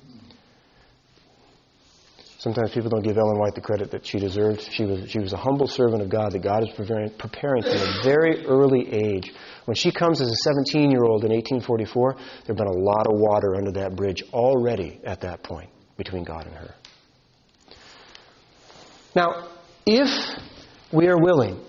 Sometimes people don't give Ellen White the credit that she deserved. She was she was a humble servant of God that God is preparing, preparing from a very early age. When she comes as a seventeen-year-old in eighteen forty-four, there had been a lot of water under that bridge already at that point between God and her. Now, if we are willing,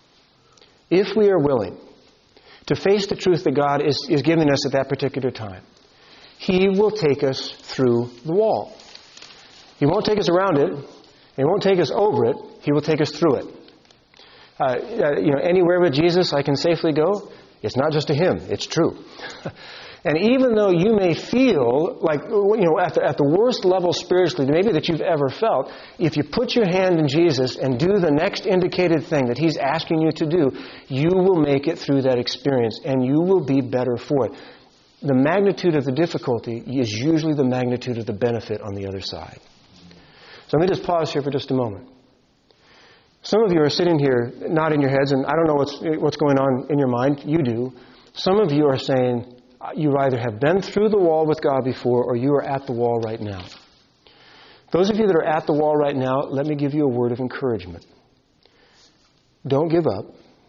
if we are willing to face the truth that God is, is giving us at that particular time, He will take us through the wall. He won't take us around it. He won't take us over it. He will take us through it. Uh, uh, you know, anywhere with Jesus I can safely go. It's not just to Him. It's true. And even though you may feel like, you know, at the, at the worst level spiritually, maybe that you've ever felt, if you put your hand in Jesus and do the next indicated thing that He's asking you to do, you will make it through that experience and you will be better for it. The magnitude of the difficulty is usually the magnitude of the benefit on the other side. So let me just pause here for just a moment. Some of you are sitting here nodding your heads, and I don't know what's what's going on in your mind. You do. Some of you are saying you either have been through the wall with God before or you are at the wall right now. Those of you that are at the wall right now, let me give you a word of encouragement. Don't give up.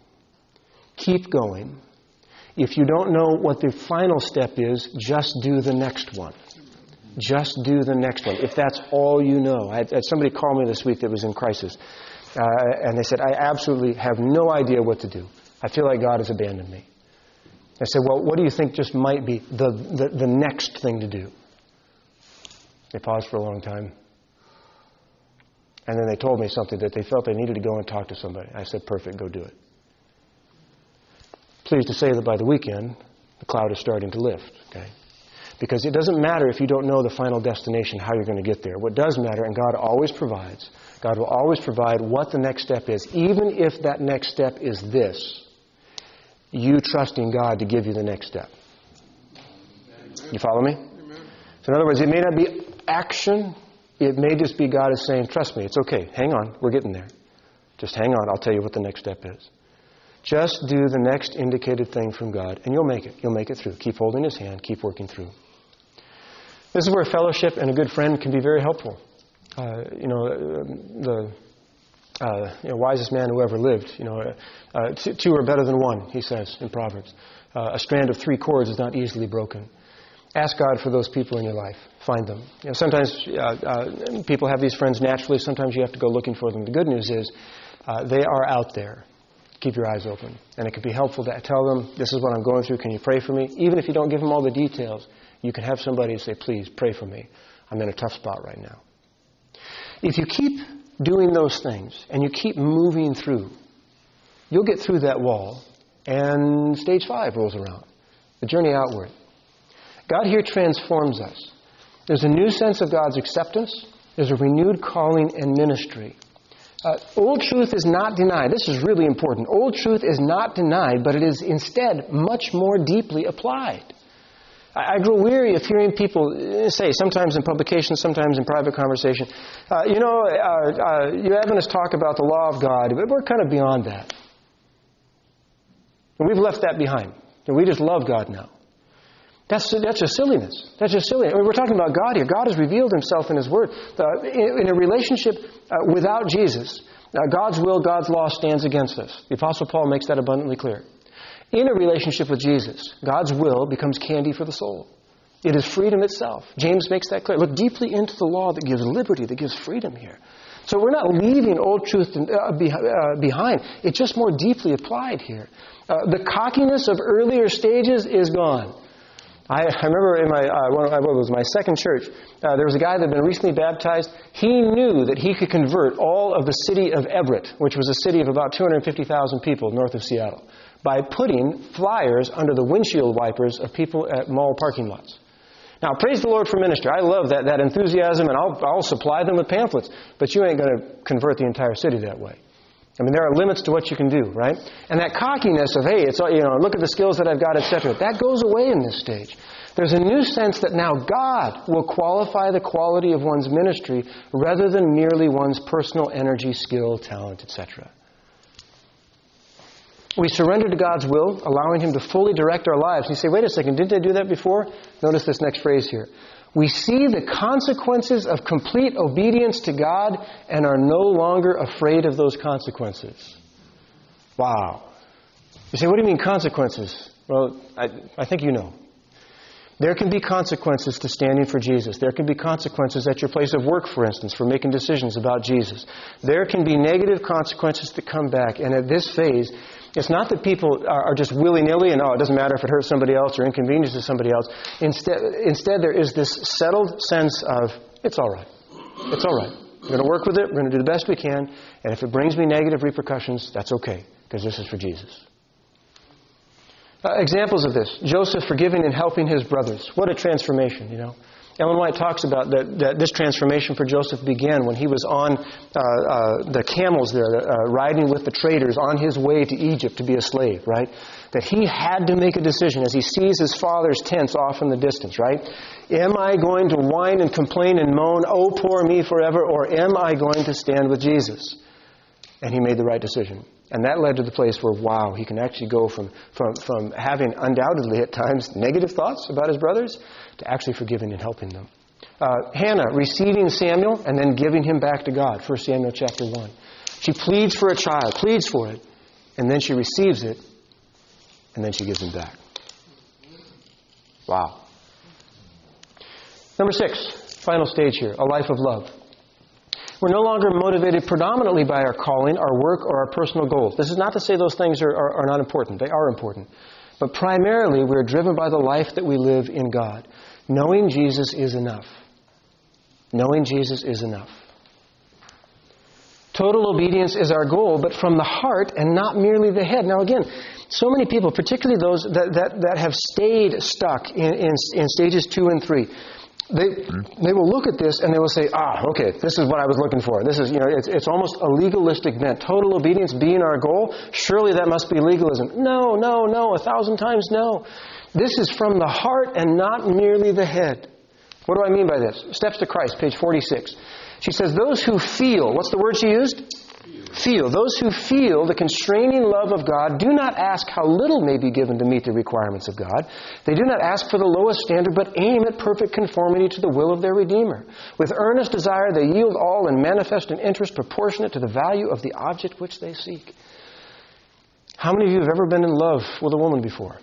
Keep going. If you don't know what the final step is, just do the next one. Just do the next one, if that's all you know. I had somebody call me this week that was in crisis. Uh, and they said, I absolutely have no idea what to do. I feel like God has abandoned me. I said, well, what do you think just might be the, the, the next thing to do? They paused for a long time. And then they told me something that they felt they needed to go and talk to somebody. I said, perfect, go do it. Pleased to say that by the weekend, the cloud is starting to lift. Okay. Because it doesn't matter if you don't know the final destination, how you're going to get there. What does matter, and God always provides, God will always provide what the next step is. Even if that next step is this, you trusting God to give you the next step. You follow me? So in other words, it may not be action. It may just be God is saying, trust me, it's okay. Hang on, we're getting there. Just hang on, I'll tell you what the next step is. Just do the next indicated thing from God, and you'll make it. You'll make it through. Keep holding His hand. Keep working through. This is where fellowship and a good friend can be very helpful. Uh, you know, the uh, you know, wisest man who ever lived, you know, uh, two, two are better than one, he says in Proverbs. Uh, a strand of three cords is not easily broken. Ask God for those people in your life. Find them. You know, sometimes uh, uh, people have these friends naturally. Sometimes you have to go looking for them. The good news is uh, they are out there. Keep your eyes open. And it can be helpful to tell them, this is what I'm going through. Can you pray for me? Even if you don't give them all the details, you can have somebody say, please, pray for me. I'm in a tough spot right now. If you keep doing those things and you keep moving through, you'll get through that wall and stage five rolls around, the journey outward. God here transforms us. There's a new sense of God's acceptance. There's a renewed calling and ministry. Uh, old truth is not denied. This is really important. Old truth is not denied, but it is instead much more deeply applied. I, I grow weary of hearing people say, sometimes in publication, sometimes in private conversation, uh, you know, uh, uh, you Adventists talk about the law of God, but we're kind of beyond that. And we've left that behind. And we just love God now. That's, that's just silliness. That's just silly. I mean, we're talking about God here. God has revealed Himself in His Word. Uh, in, in a relationship uh, without Jesus, uh, God's will, God's law stands against us. The Apostle Paul makes that abundantly clear. In a relationship with Jesus, God's will becomes candy for the soul. It is freedom itself. James makes that clear. Look deeply into the law that gives liberty, that gives freedom here. So we're not leaving old truth uh, behind. It's just more deeply applied here. Uh, the cockiness of earlier stages is gone. I, I remember in my uh, one, what was my second church, uh, there was a guy that had been recently baptized. He knew that he could convert all of the city of Everett, which was a city of about two hundred fifty thousand people north of Seattle, by putting flyers under the windshield wipers of people at mall parking lots. Now, praise the Lord for ministry. I love that, that enthusiasm, and I'll, I'll supply them with pamphlets. But you ain't going to convert the entire city that way. I mean, there are limits to what you can do, right? And that cockiness of, hey, it's you know, look at the skills that I've got, et cetera, that goes away in this stage. There's a new sense that now God will qualify the quality of one's ministry rather than merely one's personal energy, skill, talent, et cetera. We surrender to God's will, allowing Him to fully direct our lives. And you say, wait a second, didn't they do that before? Notice this next phrase here. We see the consequences of complete obedience to God and are no longer afraid of those consequences. Wow. You say, what do you mean consequences? Well, I, I think you know. There can be consequences to standing for Jesus. There can be consequences at your place of work, for instance, for making decisions about Jesus. There can be negative consequences that come back. And at this phase, it's not that people are just willy-nilly and, oh, it doesn't matter if it hurts somebody else or inconveniences somebody else. Instead, instead, there is this settled sense of, it's all right. It's all right. We're going to work with it. We're going to do the best we can. And if it brings me negative repercussions, that's okay, because this is for Jesus. Uh, examples of this. Joseph forgiving and helping his brothers. What a transformation, you know. Ellen White talks about that, that this transformation for Joseph began when he was on uh, uh, the camels there, uh, riding with the traders on his way to Egypt to be a slave, right? That he had to make a decision as he sees his father's tents off in the distance, right? Am I going to whine and complain and moan, oh, poor me forever, or am I going to stand with Jesus? And he made the right decision. And that led to the place where, wow, he can actually go from, from, from having undoubtedly at times negative thoughts about his brothers to actually forgiving and helping them. Uh, Hannah receiving Samuel and then giving him back to God. First Samuel chapter one. She pleads for a child, pleads for it, and then she receives it, and then she gives him back. Wow. Number six, final stage here, a life of love. We're no longer motivated predominantly by our calling, our work, or our personal goals. This is not to say those things are, are, are not important. They are important. But primarily, we're driven by the life that we live in God. Knowing Jesus is enough. Knowing Jesus is enough. Total obedience is our goal, but from the heart and not merely the head. Now again, so many people, particularly those that, that, that have stayed stuck in, in, in stages two and three, They they will look at this and they will say, ah, okay, this is what I was looking for. This is, you know, it's, it's almost a legalistic bent. Total obedience being our goal, surely that must be legalism. No, no, no, a thousand times no. This is from the heart and not merely the head. What do I mean by this? Steps to Christ, page forty-six. She says, those who feel, what's the word she used? Feel. Those who feel the constraining love of God do not ask how little may be given to meet the requirements of God. They do not ask for the lowest standard, but aim at perfect conformity to the will of their Redeemer. With earnest desire, they yield all and manifest an interest proportionate to the value of the object which they seek. How many of you have ever been in love with a woman before?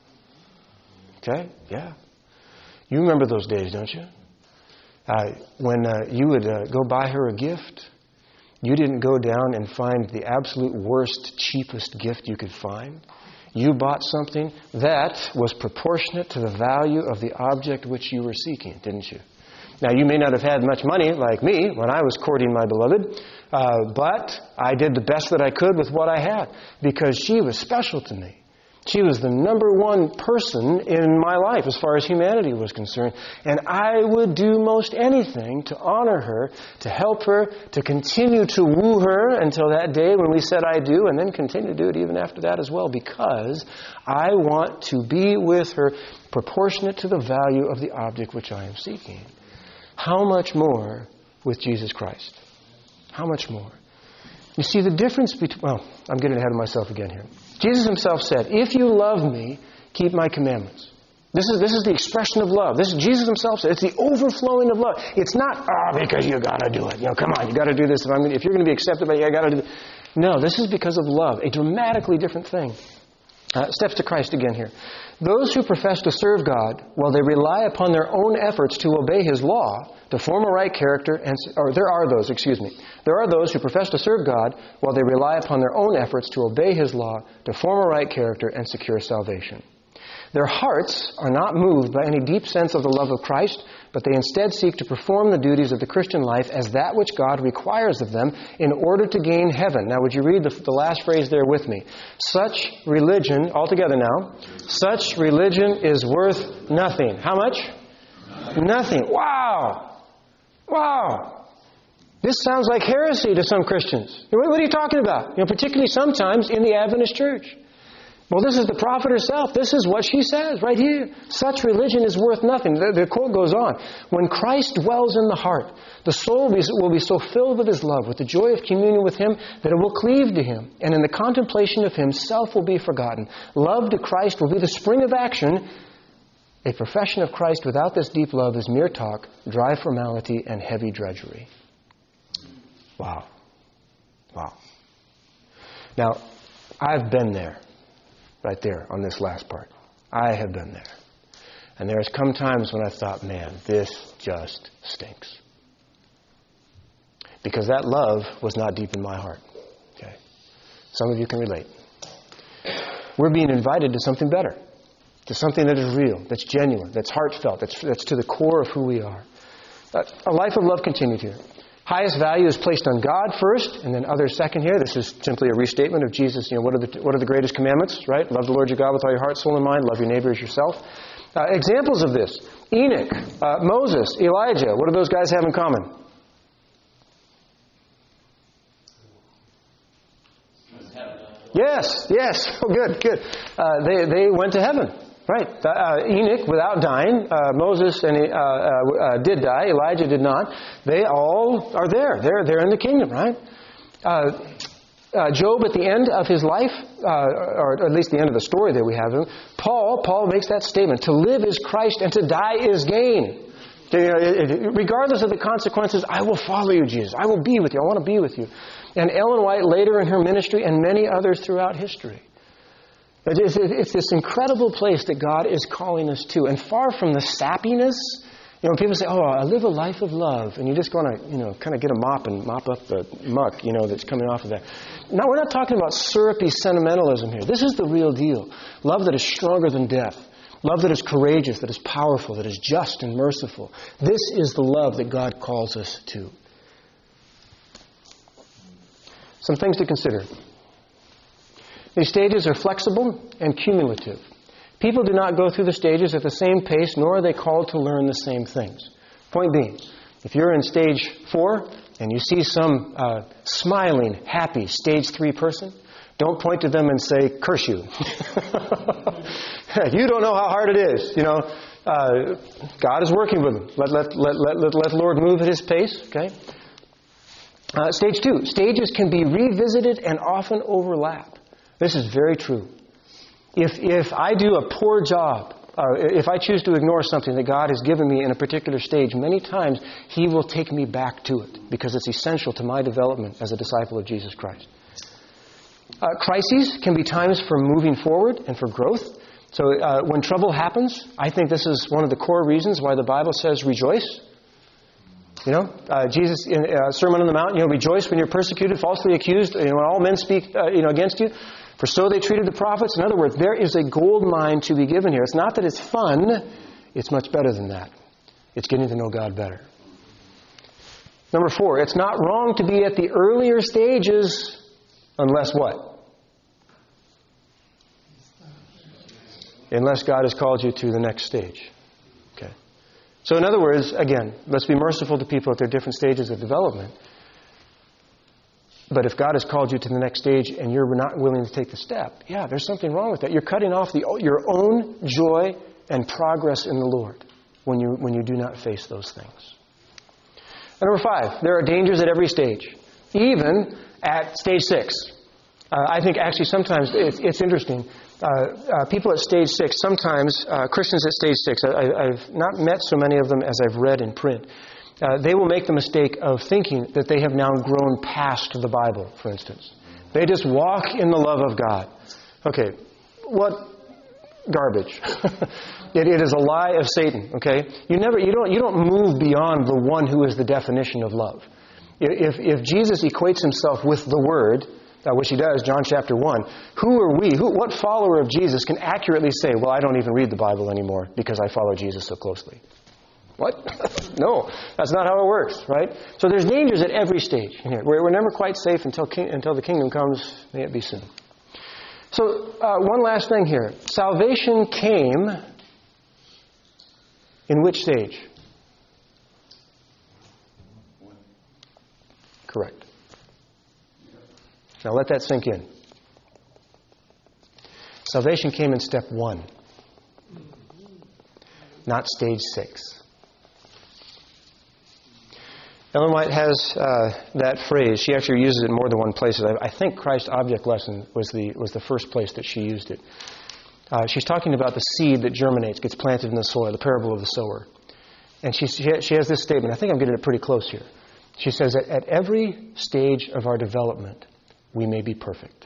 Okay? Yeah. You remember those days, don't you? Uh, when uh, you would uh, go buy her a gift. You didn't go down and find the absolute worst, cheapest gift you could find. You bought something that was proportionate to the value of the object which you were seeking, didn't you? Now, you may not have had much money like me when I was courting my beloved, uh, but I did the best that I could with what I had because she was special to me. She was the number one person in my life as far as humanity was concerned. And I would do most anything to honor her, to help her, to continue to woo her until that day when we said I do, and then continue to do it even after that as well, because I want to be with her proportionate to the value of the object which I am seeking. How much more with Jesus Christ? How much more? You see the difference between... Well, I'm getting ahead of myself again here. Jesus himself said, if you love me, keep my commandments. This is this is the expression of love. This is Jesus himself said. It's the overflowing of love. It's not, oh, because you got to do it. You know, come on, you got to do this. If, I'm, if you're going to be accepted by you, I got to do this. No, this is because of love. A dramatically different thing. Uh, steps to Christ again here. Those who profess to serve God, while they rely upon their own efforts to obey His law, to form a right character, and or there are those, excuse me, there are those who profess to serve God, while they rely upon their own efforts to obey His law, to form a right character, and secure salvation. Their hearts are not moved by any deep sense of the love of Christ, but they instead seek to perform the duties of the Christian life as that which God requires of them in order to gain heaven. Now, would you read the, the last phrase there with me? Such religion, all together now, such religion is worth nothing. How much? Nothing. Nothing. Wow. Wow. This sounds like heresy to some Christians. What are you talking about? You know, particularly sometimes in the Adventist church. Well, this is the prophet herself. This is what she says right here. Such religion is worth nothing. The, the quote goes on. When Christ dwells in the heart, the soul will be, will be so filled with His love, with the joy of communion with Him, that it will cleave to Him. And in the contemplation of Him, self will be forgotten. Love to Christ will be the spring of action. A profession of Christ without this deep love is mere talk, dry formality, and heavy drudgery. Wow. Wow. Now, I've been there. Right there on this last part. I have been there. And there has come times when I thought, man, this just stinks. Because that love was not deep in my heart. Okay. Some of you can relate. We're being invited to something better. To something that is real, that's genuine, that's heartfelt, that's, that's to the core of who we are. A life of love continued here. Highest value is placed on God first, and then others second here. This is simply a restatement of Jesus. You know, what are the what are the greatest commandments, right? Love the Lord your God with all your heart, soul, and mind. Love your neighbor as yourself. Uh, examples of this. Enoch, uh, Moses, Elijah. What do those guys have in common? Yes, yes. Oh, good, good. Uh, they, they went to heaven. Right. Uh, Enoch, without dying, uh, Moses and uh, uh, did die. Elijah did not. They all are there. They're they're in the kingdom, right? Uh, uh, Job, at the end of his life, uh, or at least the end of the story that we have him, Paul Paul makes that statement: "To live is Christ, and to die is gain." Regardless of the consequences, I will follow you, Jesus. I will be with you. I want to be with you. And Ellen White later in her ministry, and many others throughout history. It's, it's this incredible place that God is calling us to. And far from the sappiness, you know, people say, oh, I live a life of love. And you just want to, you know, kind of get a mop and mop up the muck, you know, that's coming off of that. Now, we're not talking about syrupy sentimentalism here. This is the real deal. Love that is stronger than death. Love that is courageous, that is powerful, that is just and merciful. This is the love that God calls us to. Some things to consider. These stages are flexible and cumulative. People do not go through the stages at the same pace, nor are they called to learn the same things. Point being, if you're in stage four and you see some uh, smiling, happy stage three person, don't point to them and say, curse you. You don't know how hard it is. You know, uh, God is working with them. Let, let, let, let, let, let the Lord move at His pace, okay? Uh, stage two, stages can be revisited and often overlap. This is very true. If if I do a poor job, uh, if I choose to ignore something that God has given me in a particular stage, many times He will take me back to it because it's essential to my development as a disciple of Jesus Christ. Uh, crises can be times for moving forward and for growth. So uh, when trouble happens, I think this is one of the core reasons why the Bible says rejoice. You know, uh, Jesus in uh, Sermon on the Mount, you know, rejoice when you're persecuted, falsely accused, you know, when all men speak, uh, you know, against you. For so they treated the prophets. In other words, there is a gold mine to be given here. It's not that it's fun. It's much better than that. It's getting to know God better. Number four, it's not wrong to be at the earlier stages unless what? Unless God has called you to the next stage. Okay. So in other words, again, let's be merciful to people at their different stages of development. But if God has called you to the next stage and you're not willing to take the step, yeah, there's something wrong with that. You're cutting off the, your own joy and progress in the Lord when you when you do not face those things. And number five, there are dangers at every stage, even at stage six. Uh, I think actually sometimes it's, it's interesting. Uh, uh, people at stage six, sometimes uh, Christians at stage six, I, I've not met so many of them as I've read in print. Uh, they will make the mistake of thinking that they have now grown past the Bible, for instance. They just walk in the love of God. Okay, what garbage. it, it is a lie of Satan, okay? You never, you don't, you don't move beyond the one who is the definition of love. If, if Jesus equates himself with the Word, uh, which he does, John chapter one, who are we, who, what follower of Jesus can accurately say, well, I don't even read the Bible anymore because I follow Jesus so closely? What? No, that's not how it works, right? So there's dangers at every stage in here. We're, we're never quite safe until king, until the kingdom comes, may it be soon. So uh, one last thing here. Salvation came in which stage? Correct. Now let that sink in. Salvation came in step one, not stage six. Ellen White has uh, that phrase. She actually uses it in more than one place. I, I think Christ Object Lesson was the was the first place that she used it. Uh, she's talking about the seed that germinates, gets planted in the soil, the parable of the sower. And she, she has this statement. I think I'm getting it pretty close here. She says that at every stage of our development, we may be perfect.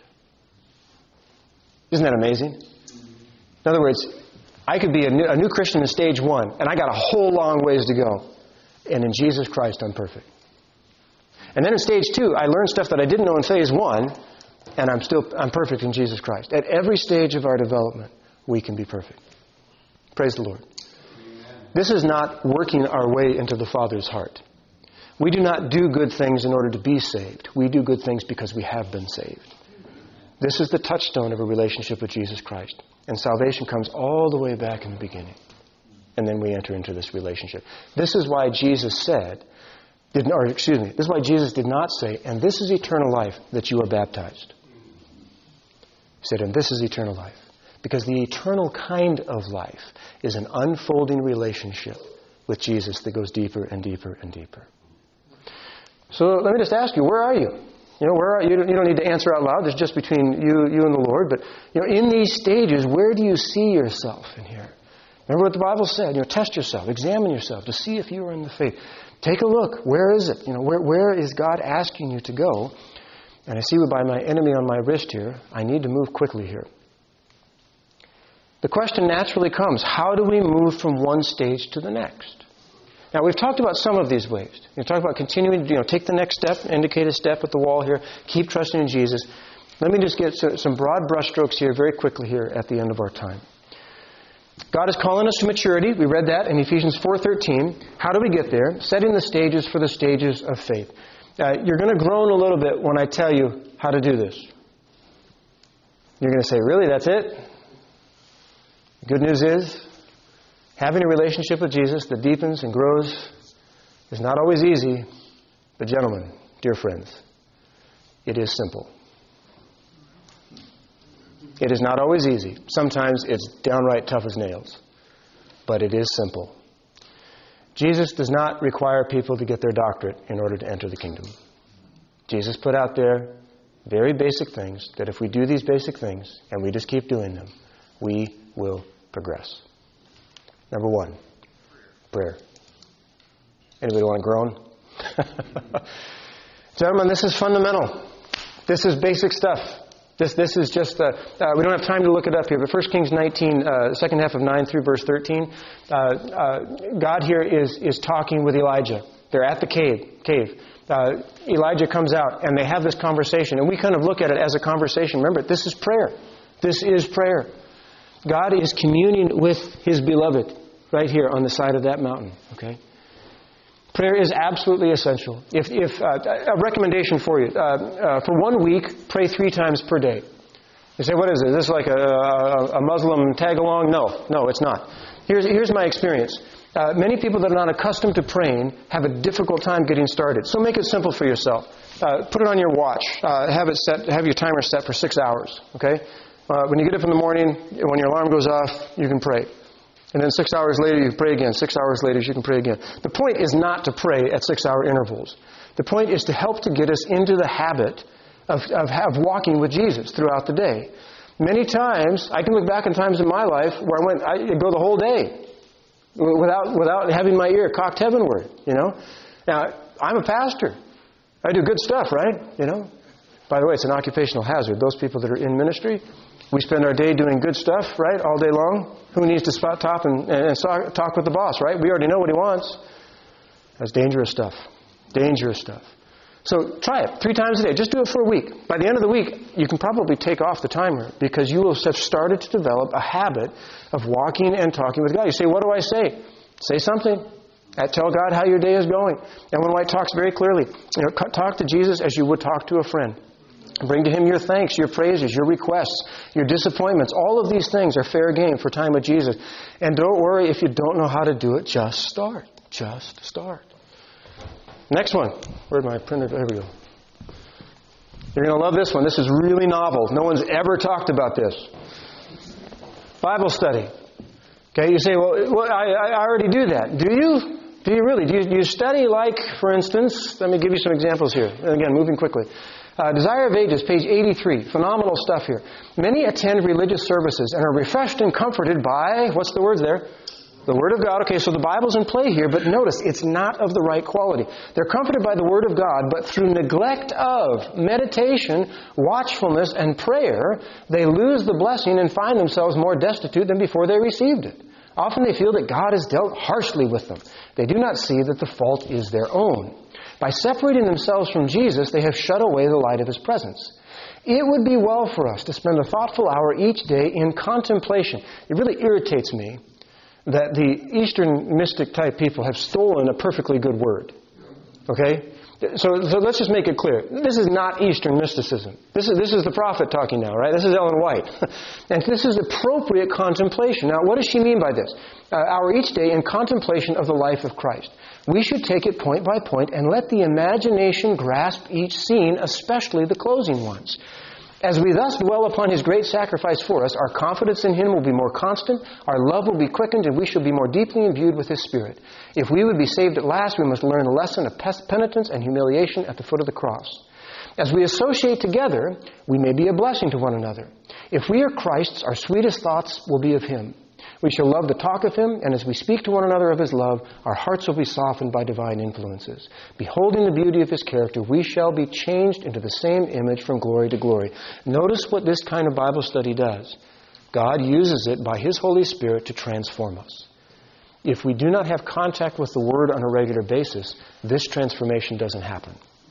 Isn't that amazing? In other words, I could be a new, a new Christian in stage one, and I got a whole long ways to go. And in Jesus Christ, I'm perfect. And then in stage two, I learned stuff that I didn't know in phase one, and I'm still I'm perfect in Jesus Christ. At every stage of our development, we can be perfect. Praise the Lord. Amen. This is not working our way into the Father's heart. We do not do good things in order to be saved. We do good things because we have been saved. This is the touchstone of a relationship with Jesus Christ. And salvation comes all the way back in the beginning. And then we enter into this relationship. This is why Jesus said, did, or excuse me, this is why Jesus did not say, and this is eternal life, that you are baptized. He said, and this is eternal life. Because the eternal kind of life is an unfolding relationship with Jesus that goes deeper and deeper and deeper. So let me just ask you, where are you? You know, where are you? You don't need to answer out loud. It's just between you, you and the Lord. But you know, in these stages, where do you see yourself in here? Remember what the Bible said. You know, test yourself, examine yourself to see if you are in the faith. Take a look. Where is it? You know, where where is God asking you to go? And I see by my enemy on my wrist here, I need to move quickly here. The question naturally comes: how do we move from one stage to the next? Now, we've talked about some of these ways. We've talked about continuing to, you know, take the next step, indicate a step at the wall here, keep trusting in Jesus. Let me just get some broad brushstrokes here very quickly here at the end of our time. God is calling us to maturity. We read that in Ephesians four thirteen. How do we get there? Setting the stages for the stages of faith. Uh, you're going to groan a little bit when I tell you how to do this. You're going to say, really, that's it? The good news is, having a relationship with Jesus that deepens and grows is not always easy. But gentlemen, dear friends, it is simple. It is not always easy. Sometimes it's downright tough as nails. But it is simple. Jesus does not require people to get their doctorate in order to enter the kingdom. Jesus put out there very basic things that if we do these basic things and we just keep doing them, we will progress. Number one, prayer. Anybody want to groan? Gentlemen, this is fundamental. This is basic stuff. This this is just, uh, uh, we don't have time to look it up here, but First Kings nineteen, uh, second half of nine through verse thirteen, uh, uh, God here is, is talking with Elijah. They're at the cave. cave. Uh, Elijah comes out, and they have this conversation. And we kind of look at it as a conversation. Remember, this is prayer. This is prayer. God is communing with His beloved right here on the side of that mountain. Okay? Prayer is absolutely essential. If, if uh, a recommendation for you, uh, uh, for one week, pray three times per day. You say, what is it? Is this like a, a, a Muslim tag-along? No, no, it's not. Here's, here's my experience. Uh, many people that are not accustomed to praying have a difficult time getting started. So make it simple for yourself. Uh, put it on your watch. Uh, have it set. Have your timer set for six hours. Okay. Uh, when you get up in the morning, when your alarm goes off, you can pray. And then six hours later, you can pray again. Six hours later, you can pray again. The point is not to pray at six-hour intervals. The point is to help to get us into the habit of, of, of walking with Jesus throughout the day. Many times, I can look back in times in my life where I went, I go the whole day without without having my ear cocked heavenward, you know. Now, I'm a pastor. I do good stuff, right? You know. By the way, it's an occupational hazard. Those people that are in ministry, we spend our day doing good stuff, right, all day long. Who needs to spot top and, and talk with the boss, right? We already know what he wants. That's dangerous stuff. Dangerous stuff. So try it three times a day. Just do it for a week. By the end of the week, you can probably take off the timer because you will have started to develop a habit of walking and talking with God. You say, what do I say? Say something. Tell God how your day is going. Ellen White talks very clearly. You know, talk to Jesus as you would talk to a friend. Bring to Him your thanks, your praises, your requests, your disappointments. All of these things are fair game for time with Jesus. And don't worry if you don't know how to do it. Just start. Just start. Next one. Where'd my printer? There we go. You're going to love this one. This is really novel. No one's ever talked about this. Bible study. Okay, you say, well, well I, I already do that. Do you? Do you really? Do you, do you study like, for instance, let me give you some examples here. And again, moving quickly. Uh, Desire of Ages, page eighty-three. Phenomenal stuff here. Many attend religious services and are refreshed and comforted by, what's the words there? The Word of God. Okay, so the Bible's in play here, but notice, it's not of the right quality. They're comforted by the Word of God, but through neglect of meditation, watchfulness, and prayer, they lose the blessing and find themselves more destitute than before they received it. Often they feel that God has dealt harshly with them. They do not see that the fault is their own. By separating themselves from Jesus, they have shut away the light of His presence. It would be well for us to spend a thoughtful hour each day in contemplation. It really irritates me that the Eastern mystic type people have stolen a perfectly good word. Okay? So, so let's just make it clear. This is not Eastern mysticism. This is, this is the prophet talking now, right? This is Ellen White. And this is appropriate contemplation. Now, what does she mean by this? Uh, hour each day in contemplation of the life of Christ. We should take it point by point and let the imagination grasp each scene, especially the closing ones. As we thus dwell upon His great sacrifice for us, our confidence in Him will be more constant, our love will be quickened, and we shall be more deeply imbued with His Spirit. If we would be saved at last, we must learn a lesson of penitence and humiliation at the foot of the cross. As we associate together, we may be a blessing to one another. If we are Christ's, our sweetest thoughts will be of Him. We shall love to talk of Him, and as we speak to one another of His love, our hearts will be softened by divine influences. Beholding the beauty of His character, we shall be changed into the same image from glory to glory. Notice what this kind of Bible study does. God uses it by His Holy Spirit to transform us. If we do not have contact with the Word on a regular basis, this transformation doesn't happen.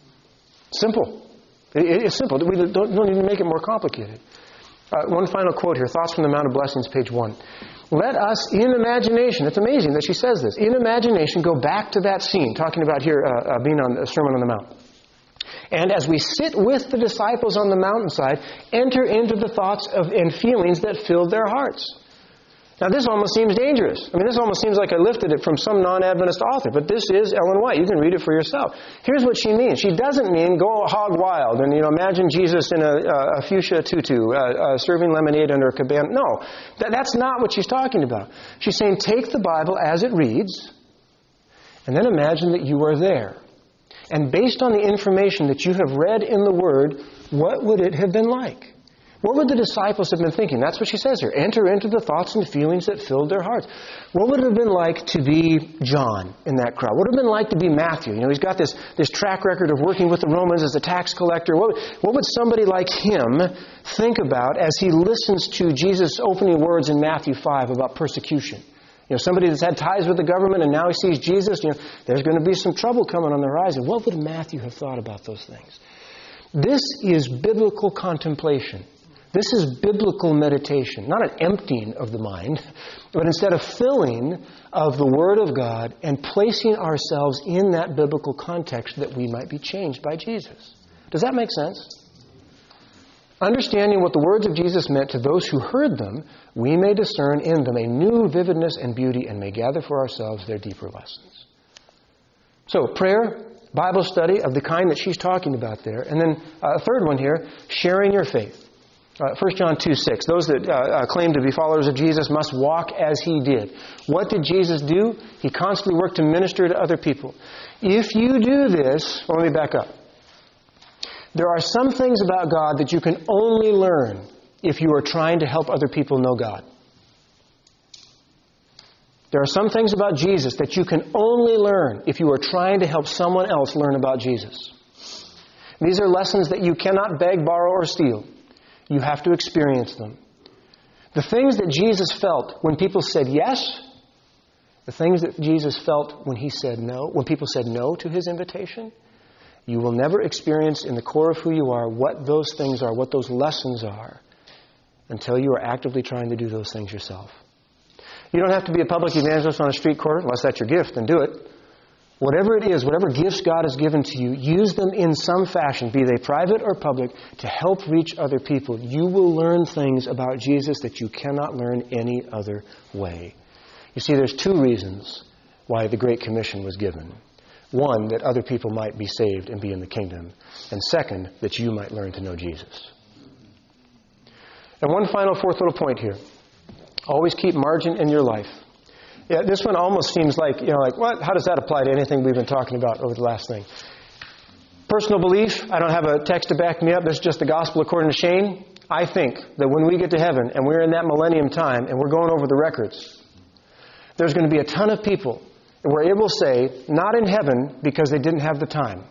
Simple. It's simple. We don't, don't even make it more complicated. Uh, one final quote here. Thoughts from the Mount of Blessings, page one. Let us, in imagination, it's amazing that she says this, in imagination go back to that scene, talking about here uh, uh, being on a Sermon on the Mount. And as we sit with the disciples on the mountainside, enter into the thoughts of and feelings that filled their hearts. Now this almost seems dangerous. I mean, this almost seems like I lifted it from some non-Adventist author, but this is Ellen White. You can read it for yourself. Here's what she means. She doesn't mean go hog wild and, you know, imagine Jesus in a, a fuchsia tutu, uh, uh, serving lemonade under a cabana. No, that, that's not what she's talking about. She's saying take the Bible as it reads, and then imagine that you are there. And based on the information that you have read in the Word, what would it have been like? What would the disciples have been thinking? That's what she says here. Enter into the thoughts and feelings that filled their hearts. What would it have been like to be John in that crowd? What would it have been like to be Matthew? You know, he's got this, this track record of working with the Romans as a tax collector. What, what would somebody like him think about as he listens to Jesus' opening words in Matthew five about persecution? You know, somebody that's had ties with the government and now he sees Jesus, you know, there's going to be some trouble coming on the horizon. What would Matthew have thought about those things? This is biblical contemplation. This is biblical meditation, not an emptying of the mind, but instead a filling of the Word of God and placing ourselves in that biblical context that we might be changed by Jesus. Does that make sense? Understanding what the words of Jesus meant to those who heard them, we may discern in them a new vividness and beauty and may gather for ourselves their deeper lessons. So, prayer, Bible study of the kind that she's talking about there. And then uh, a third one here, sharing your faith. Uh, First John two six, those that uh, uh, claim to be followers of Jesus must walk as He did. What did Jesus do? He constantly worked to minister to other people. If you do this, well, let me back up. There are some things about God that you can only learn if you are trying to help other people know God. There are some things about Jesus that you can only learn if you are trying to help someone else learn about Jesus. These are lessons that you cannot beg, borrow, or steal. You have to experience them. The things that Jesus felt when people said yes, the things that Jesus felt when He said no, when people said no to His invitation, you will never experience in the core of who you are what those things are, what those lessons are, until you are actively trying to do those things yourself. You don't have to be a public evangelist on a street corner, unless that's your gift, then do it. Whatever it is, whatever gifts God has given to you, use them in some fashion, be they private or public, to help reach other people. You will learn things about Jesus that you cannot learn any other way. You see, there's two reasons why the Great Commission was given. One, that other people might be saved and be in the kingdom. And second, that you might learn to know Jesus. And one final fourth little point here. Always keep margin in your life. Yeah, this one almost seems like, you know, like, what? How does that apply to anything we've been talking about over the last thing? Personal belief, I don't have a text to back me up. This is just the gospel according to Shane. I think that when we get to heaven and we're in that millennium time and we're going over the records, there's going to be a ton of people that we're able to say, not in heaven because they didn't have the time.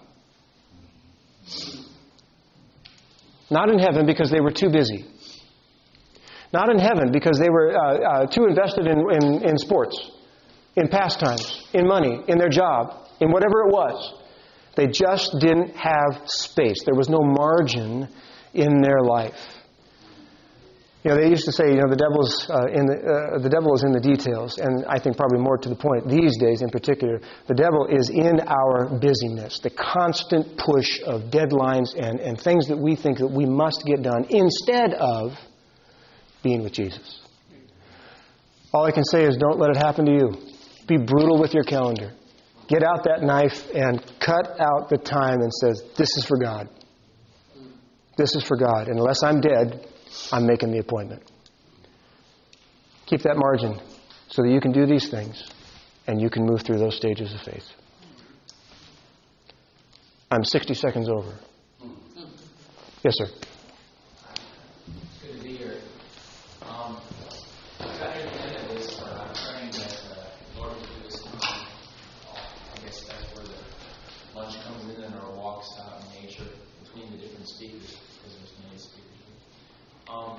Not in heaven because they were too busy. Not in heaven because they were uh, uh, too invested in, in, in sports, in pastimes, in money, in their job, in whatever it was. They just didn't have space. There was no margin in their life. You know, they used to say, you know, the devil's uh, in the uh, the devil is in the details, and I think probably more to the point these days in particular, the devil is in our busyness, the constant push of deadlines and, and things that we think that we must get done instead of being with Jesus. All I can say is don't let it happen to you. Be brutal with your calendar. Get out that knife and cut out the time and says, this is for God. This is for God. And unless I'm dead, I'm making the appointment. Keep that margin so that you can do these things and you can move through those stages of faith. I'm sixty seconds over. Yes, sir. Um,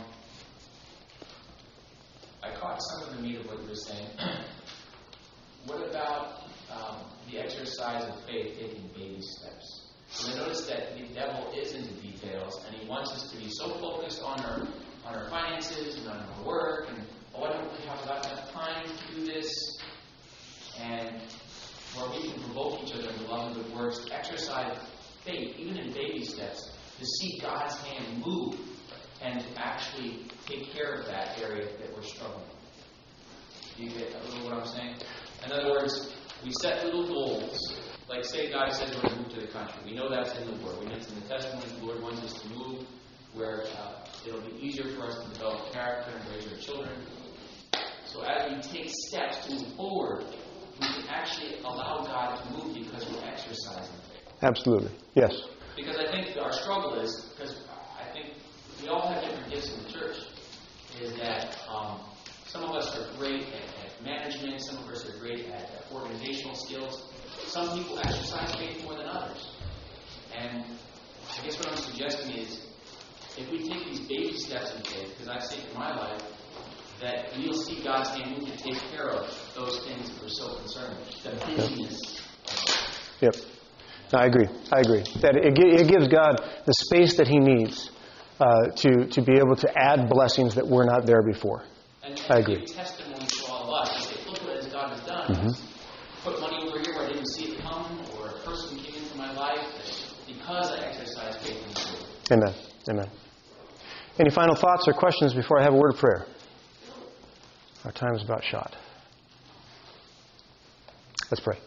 I caught some of the meat of what you were saying. What about um, the exercise of faith taking baby steps? So I noticed that the devil is into details, and he wants us to be so focused on our on our finances and on our work, and oh, I don't really have enough time to do this, and where we can provoke each other into love and good works, to exercise faith, even in baby steps, to see God's hand move and to actually take care of that area that we're struggling with. Do you get a little what I'm saying? In other words, we set little goals. Like, say God says we're going to move to the country. We know that's in the Word. We know it's in the testimony. The Lord wants us to move where uh, it'll be easier for us to develop character and raise our children. So as we take steps to move forward, we can actually allow God to move because we're exercising faith. Absolutely. Yes. Because I think our struggle is, because I think we all have different gifts in the church, is that um, some of us are great at, at management, some of us are great at, at organizational skills. Some people exercise faith more than others. And I guess what I'm suggesting is, if we take these baby steps in faith, because I've seen in my life, that we'll see God's hand move to take care of those things that we're so concerned with. The busyness. Yep. I agree. I agree. That it, it gives God the space that He needs uh, to, to be able to add blessings that were not there before. And, and I agree. give testimony to all of us. You say, look what God has done. Mm-hmm. Put money over here where I didn't see it come, or a person came into my life because I exercised faith in the Lord. Amen. Amen. Any final thoughts or questions before I have a word of prayer? Our time is about shot. Let's pray.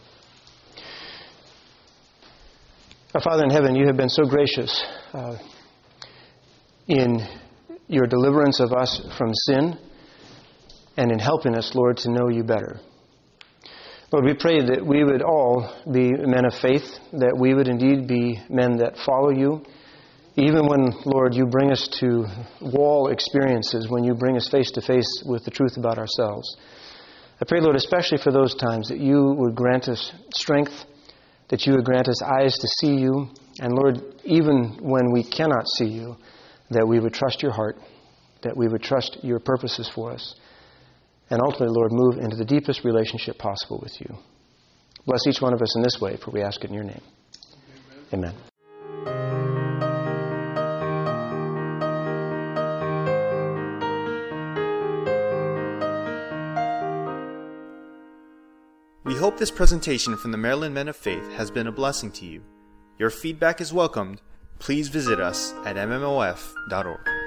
Our Father in heaven, You have been so gracious uh, in Your deliverance of us from sin and in helping us, Lord, to know You better. Lord, we pray that we would all be men of faith, that we would indeed be men that follow You, even when, Lord, You bring us to wall experiences, when You bring us face to face with the truth about ourselves. I pray, Lord, especially for those times, that You would grant us strength, that You would grant us eyes to see You, and Lord, even when we cannot see You, that we would trust Your heart, that we would trust Your purposes for us, and ultimately, Lord, move into the deepest relationship possible with You. Bless each one of us in this way, for we ask it in Your name. Amen. We hope this presentation from the Maryland Men of Faith has been a blessing to you. Your feedback is welcomed. Please visit us at m m o f dot org.